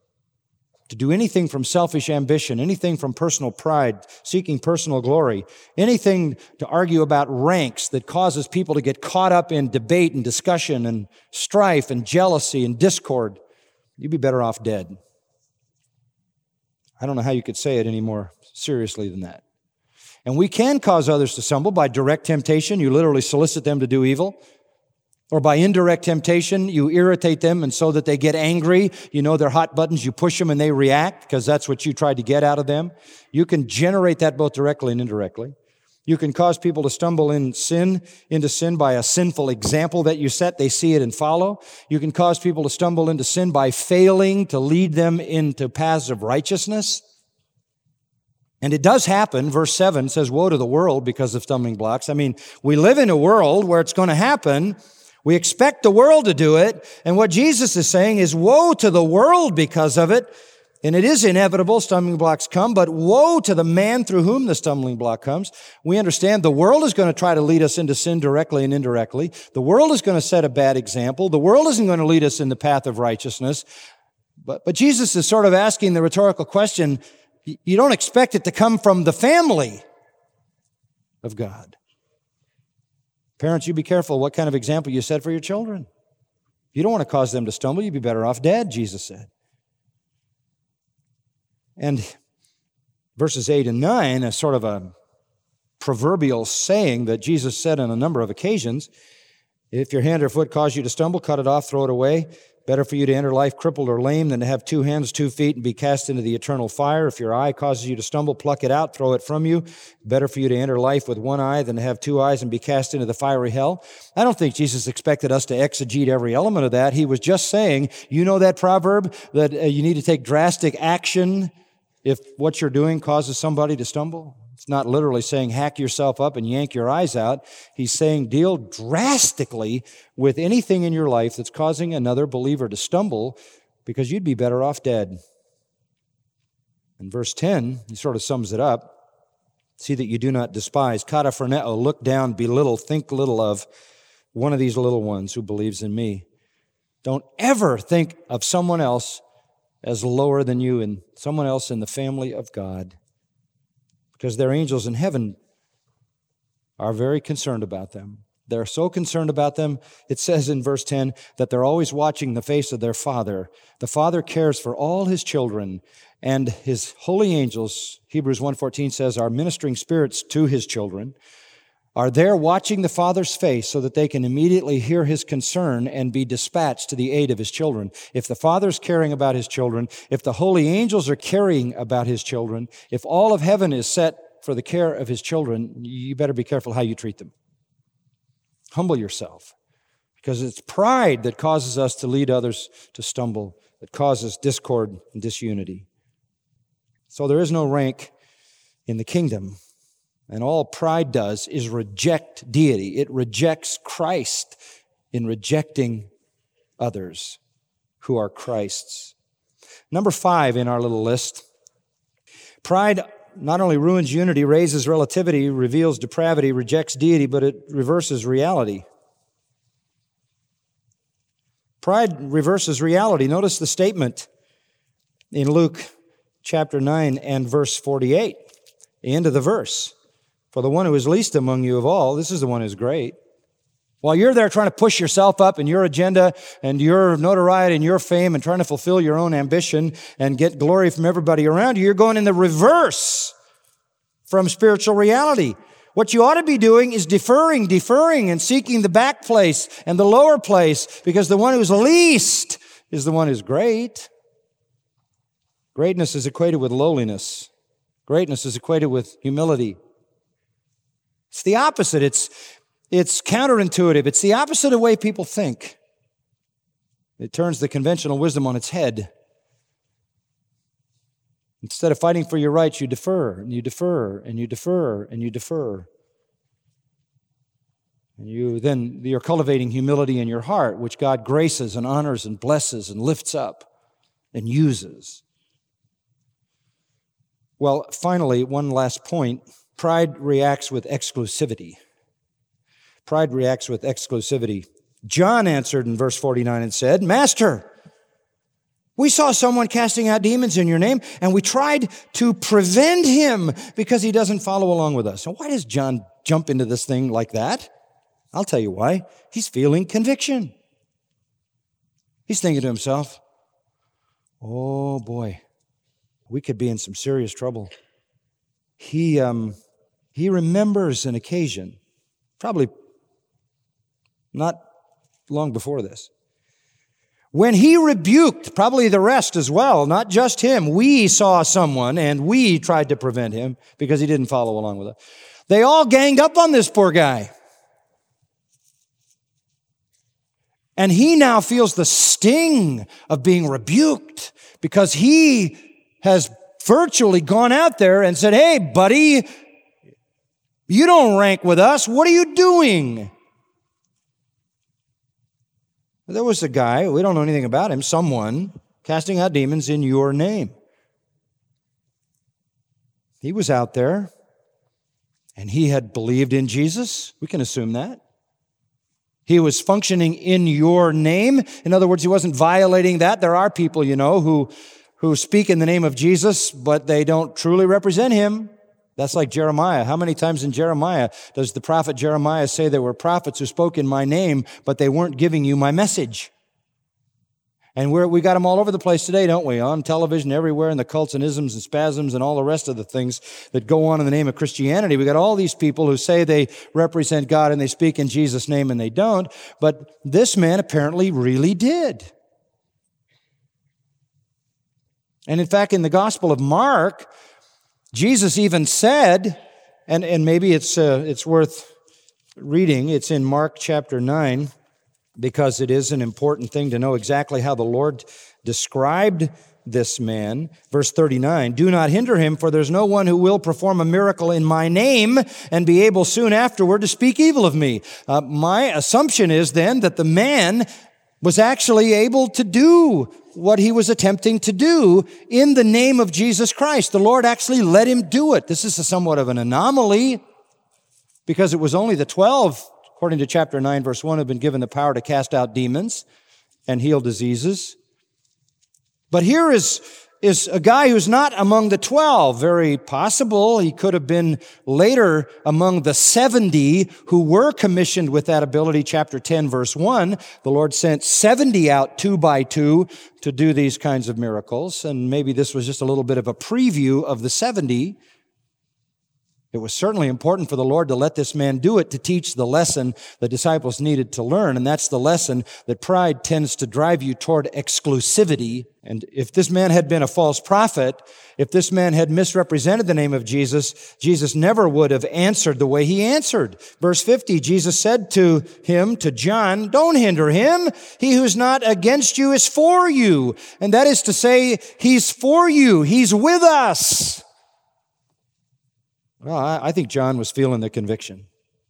Speaker 2: to do anything from selfish ambition, anything from personal pride, seeking personal glory, anything to argue about ranks that causes people to get caught up in debate and discussion and strife and jealousy and discord, you'd be better off dead. I don't know how you could say it any more seriously than that. And we can cause others to stumble by direct temptation. You literally solicit them to do evil. Or by indirect temptation, you irritate them, and so that they get angry, you know their hot buttons, you push them and they react because that's what you tried to get out of them. You can generate that both directly and indirectly. You can cause people to stumble into sin by a sinful example that you set. They see it and follow. You can cause people to stumble into sin by failing to lead them into paths of righteousness. And it does happen. Verse 7 says, woe to the world because of stumbling blocks. I mean, we live in a world where it's going to happen. We expect the world to do it, and what Jesus is saying is, woe to the world because of it. And it is inevitable, stumbling blocks come, but woe to the man through whom the stumbling block comes. We understand the world is going to try to lead us into sin directly and indirectly. The world is going to set a bad example. The world isn't going to lead us in the path of righteousness. But Jesus is sort of asking the rhetorical question, you don't expect it to come from the family of God. Parents, you be careful what kind of example you set for your children. You don't want to cause them to stumble. You'd be better off dead, Jesus said. And verses 8 and 9, a sort of a proverbial saying that Jesus said on a number of occasions, if your hand or foot cause you to stumble, cut it off, throw it away. Better for you to enter life crippled or lame than to have 2 hands, 2 feet, and be cast into the eternal fire. If your eye causes you to stumble, pluck it out, throw it from you. Better for you to enter life with 1 eye than to have 2 eyes and be cast into the fiery hell. I don't think Jesus expected us to exegete every element of that. He was just saying, you know that proverb that you need to take drastic action if what you're doing causes somebody to stumble? It's not literally saying hack yourself up and yank your eyes out. He's saying deal drastically with anything in your life that's causing another believer to stumble, because you'd be better off dead. In verse 10, he sort of sums it up. See that you do not despise. Kataphroneo, look down, belittle, think little of one of these little ones who believes in me. Don't ever think of someone else as lower than you and someone else in the family of God, because their angels in heaven are very concerned about them. They're so concerned about them, it says in verse 10, that they're always watching the face of their Father. The Father cares for all His children, and His holy angels, Hebrews 1:14 says, are ministering spirits to His children, are there watching the Father's face so that they can immediately hear His concern and be dispatched to the aid of His children. If the Father's caring about His children, if the holy angels are caring about His children, if all of heaven is set for the care of His children, you better be careful how you treat them. Humble yourself, because it's pride that causes us to lead others to stumble, that causes discord and disunity. So there is no rank in the kingdom. And all pride does is reject deity. It rejects Christ in rejecting others who are Christ's. Number 5 in our little list. Pride not only ruins unity, raises relativity, reveals depravity, rejects deity, but it reverses reality. Pride reverses reality. Notice the statement in Luke chapter 9 and verse 48, the end of the verse. For the one who is least among you of all, this is the one who's great. While you're there trying to push yourself up in your agenda and your notoriety and your fame and trying to fulfill your own ambition and get glory from everybody around you, you're going in the reverse from spiritual reality. What you ought to be doing is deferring and seeking the back place and the lower place, because the one who's least is the one who's great. Greatness is equated with lowliness. Greatness is equated with humility. It's the opposite. It's counterintuitive. It's the opposite of the way people think. It turns the conventional wisdom on its head. Instead of fighting for your rights, you defer, and you defer, and you defer, and you defer. And you're cultivating humility in your heart, which God graces and honors and blesses and lifts up and uses. Well, finally, one last point. Pride reacts with exclusivity. Pride reacts with exclusivity. John answered in verse 49 and said, Master, We saw someone casting out demons in your name, and we tried to prevent him because he doesn't follow along with us. So why does John jump into this thing like that? I'll tell you why. He's feeling conviction. He's thinking to himself, oh boy, we could be in some serious trouble. He remembers an occasion, probably not long before this, when he rebuked probably the rest as well, not just him. We saw someone and we tried to prevent him because he didn't follow along with it. They all ganged up on this poor guy. And he now feels the sting of being rebuked because he has virtually gone out there and said, hey, buddy, you don't rank with us. What are you doing? There was a guy, we don't know anything about him, someone casting out demons in your name. He was out there, and he had believed in Jesus. We can assume that. He was functioning in your name. In other words, he wasn't violating that. There are people, who speak in the name of Jesus, but they don't truly represent him. That's like Jeremiah. How many times in Jeremiah does the prophet Jeremiah say there were prophets who spoke in my name, but they weren't giving you my message? And we got them all over the place today, don't we? On television, everywhere, in the cults and isms and spasms and all the rest of the things that go on in the name of Christianity. We got all these people who say they represent God and they speak in Jesus' name and they don't. But this man apparently really did. And in fact, in the Gospel of Mark, Jesus even said, and maybe it's worth reading, it's in Mark chapter 9, because it is an important thing to know exactly how the Lord described this man. Verse 39, do not hinder him, for there's no one who will perform a miracle in my name and be able soon afterward to speak evil of me. My assumption is then that the man was actually able to do what he was attempting to do in the name of Jesus Christ. The Lord actually let him do it. This is somewhat of an anomaly because it was only the 12, according to chapter 9, verse 1, who had been given the power to cast out demons and heal diseases. But here is a guy who's not among the 12. Very possible he could have been later among the 70 who were commissioned with that ability. Chapter 10, verse 1, the Lord sent 70 out 2 by 2 to do these kinds of miracles. And maybe this was just a little bit of a preview of the 70. It was certainly important for the Lord to let this man do it to teach the lesson the disciples needed to learn. And that's the lesson that pride tends to drive you toward exclusivity. And if this man had been a false prophet, if this man had misrepresented the name of Jesus, Jesus never would have answered the way he answered. Verse 50, Jesus said to him, to John, don't hinder him. He who's not against you is for you. And that is to say, he's for you. He's with us. Well, I think John was feeling the conviction.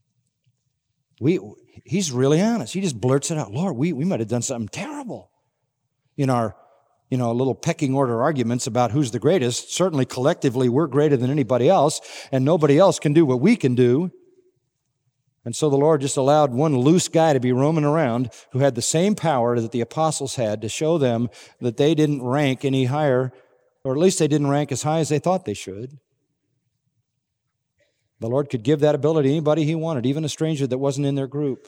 Speaker 2: He's really honest. He just blurts it out. Lord, we might have done something terrible in our, little pecking order arguments about who's the greatest. Certainly collectively we're greater than anybody else, and nobody else can do what we can do. And so the Lord just allowed one loose guy to be roaming around who had the same power that the apostles had to show them that they didn't rank any higher, or at least they didn't rank as high as they thought they should. The Lord could give that ability to anybody he wanted, even a stranger that wasn't in their group.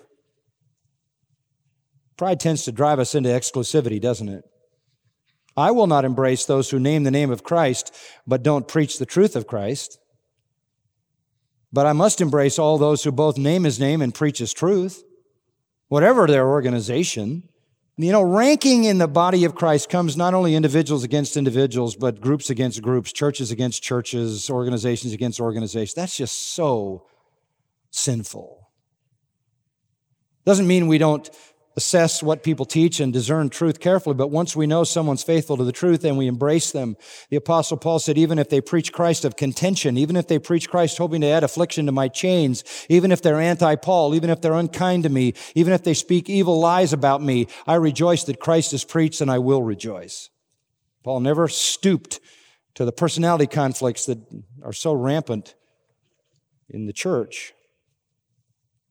Speaker 2: Pride tends to drive us into exclusivity, doesn't it? I will not embrace those who name the name of Christ but don't preach the truth of Christ. But I must embrace all those who both name his name and preach his truth, whatever their organization. Ranking in the body of Christ comes not only individuals against individuals, but groups against groups, churches against churches, organizations against organizations. That's just so sinful. Doesn't mean we don't assess what people teach and discern truth carefully, but once we know someone's faithful to the truth, then we embrace them. The Apostle Paul said, even if they preach Christ of contention, even if they preach Christ hoping to add affliction to my chains, even if they're anti-Paul, even if they're unkind to me, even if they speak evil lies about me, I rejoice that Christ is preached and I will rejoice. Paul never stooped to the personality conflicts that are so rampant in the church.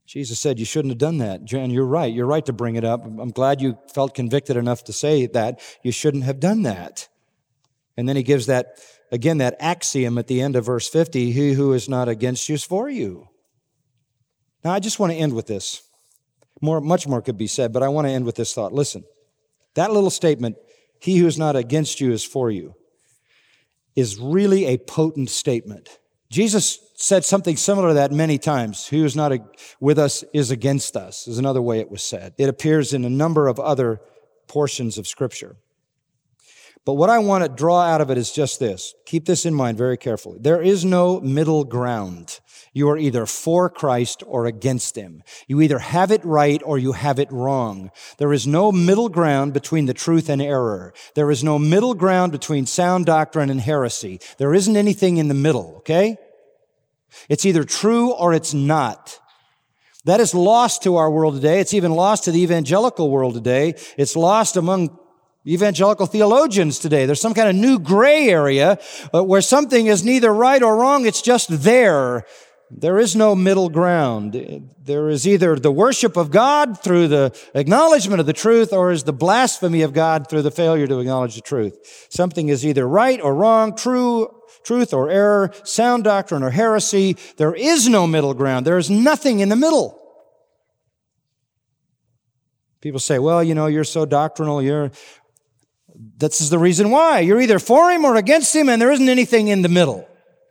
Speaker 2: Jesus said, you shouldn't have done that. Jan, you're right. You're right to bring it up. I'm glad you felt convicted enough to say that. You shouldn't have done that. And then he gives that axiom at the end of verse 50, he who is not against you is for you. Now, I just want to end with this. Much more could be said, but I want to end with this thought. Listen, that little statement, he who is not against you is for you, is really a potent statement. Jesus said something similar to that many times. He who is not with us is against us, is another way it was said. It appears in a number of other portions of Scripture. But what I want to draw out of it is just this. Keep this in mind very carefully. There is no middle ground. You are either for Christ or against Him. You either have it right or you have it wrong. There is no middle ground between the truth and error. There is no middle ground between sound doctrine and heresy. There isn't anything in the middle, okay? It's either true or it's not. That is lost to our world today. It's even lost to the evangelical world today. It's lost among evangelical theologians today. There's some kind of new gray area where something is neither right or wrong. It's just there. There is no middle ground. There is either the worship of God through the acknowledgement of the truth or is the blasphemy of God through the failure to acknowledge the truth. Something is either right or wrong, truth or error, sound doctrine or heresy. There is no middle ground. There is nothing in the middle. People say, well, you're so doctrinal. This is the reason why. You're either for Him or against Him, and there isn't anything in the middle.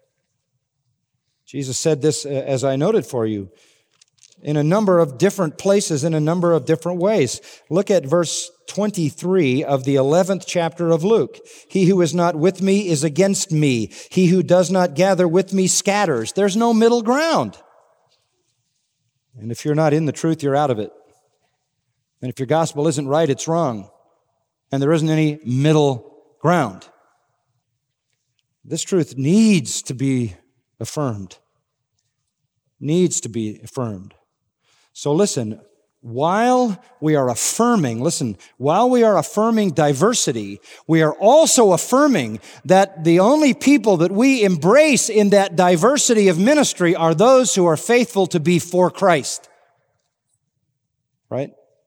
Speaker 2: Jesus said this, as I noted for you, in a number of different places, in a number of different ways. Look at verse 23 of the 11th chapter of Luke. He who is not with me is against me. He who does not gather with me scatters. There's no middle ground. And if you're not in the truth, you're out of it. And if your gospel isn't right, it's wrong. And there isn't any middle ground. This truth needs to be affirmed. Needs to be affirmed. So listen, while we are affirming diversity, we are also affirming that the only people that we embrace in that diversity of ministry are those who are faithful to be for Christ. Right?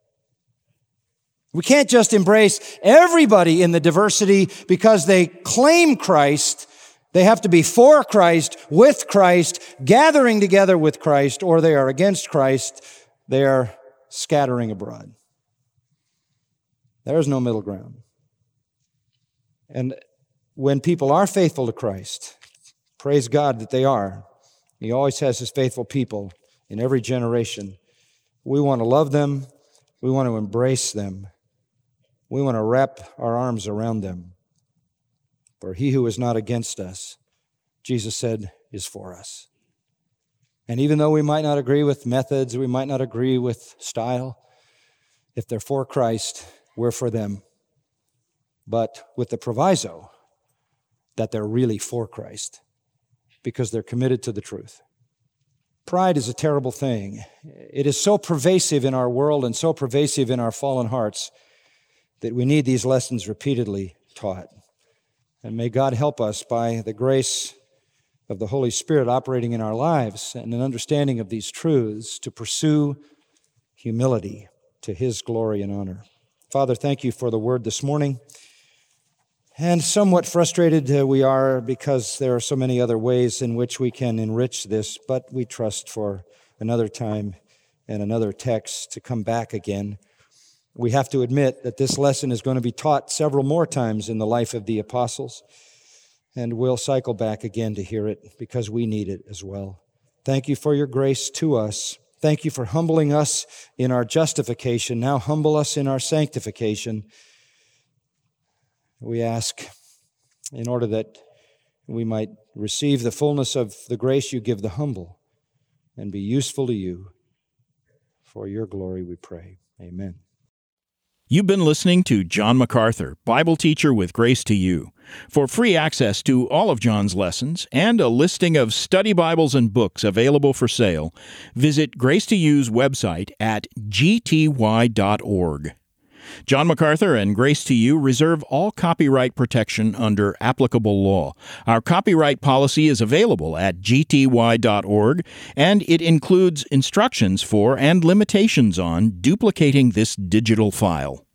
Speaker 2: We can't just embrace everybody in the diversity because they claim Christ. They have to be for Christ, with Christ, gathering together with Christ, or they are against Christ. They are scattering abroad. There is no middle ground. And when people are faithful to Christ, praise God that they are. He always has His faithful people in every generation. We want to love them. We want to embrace them. We want to wrap our arms around them. For he who is not against us, Jesus said, is for us. And even though we might not agree with methods, we might not agree with style, if they're for Christ, we're for them. But with the proviso that they're really for Christ, because they're committed to the truth. Pride is a terrible thing. It is so pervasive in our world and so pervasive in our fallen hearts that we need these lessons repeatedly taught. And may God help us by the grace of the Holy Spirit operating in our lives and an understanding of these truths to pursue humility to His glory and honor. Father, thank you for the word this morning. And somewhat frustrated we are because there are so many other ways in which we can enrich this, but we trust for another time and another text to come back again. We have to admit that this lesson is going to be taught several more times in the life of the apostles, and we'll cycle back again to hear it because we need it as well. Thank you for your grace to us. Thank you for humbling us in our justification. Now humble us in our sanctification. We ask in order that we might receive the fullness of the grace you give the humble and be useful to you. For your glory we pray. Amen.
Speaker 1: You've been listening to John MacArthur, Bible teacher with Grace to You. For free access to all of John's lessons and a listing of study Bibles and books available for sale, visit Grace to You's website at gty.org. John MacArthur and Grace to You reserve all copyright protection under applicable law. Our copyright policy is available at gty.org, and it includes instructions for and limitations on duplicating this digital file.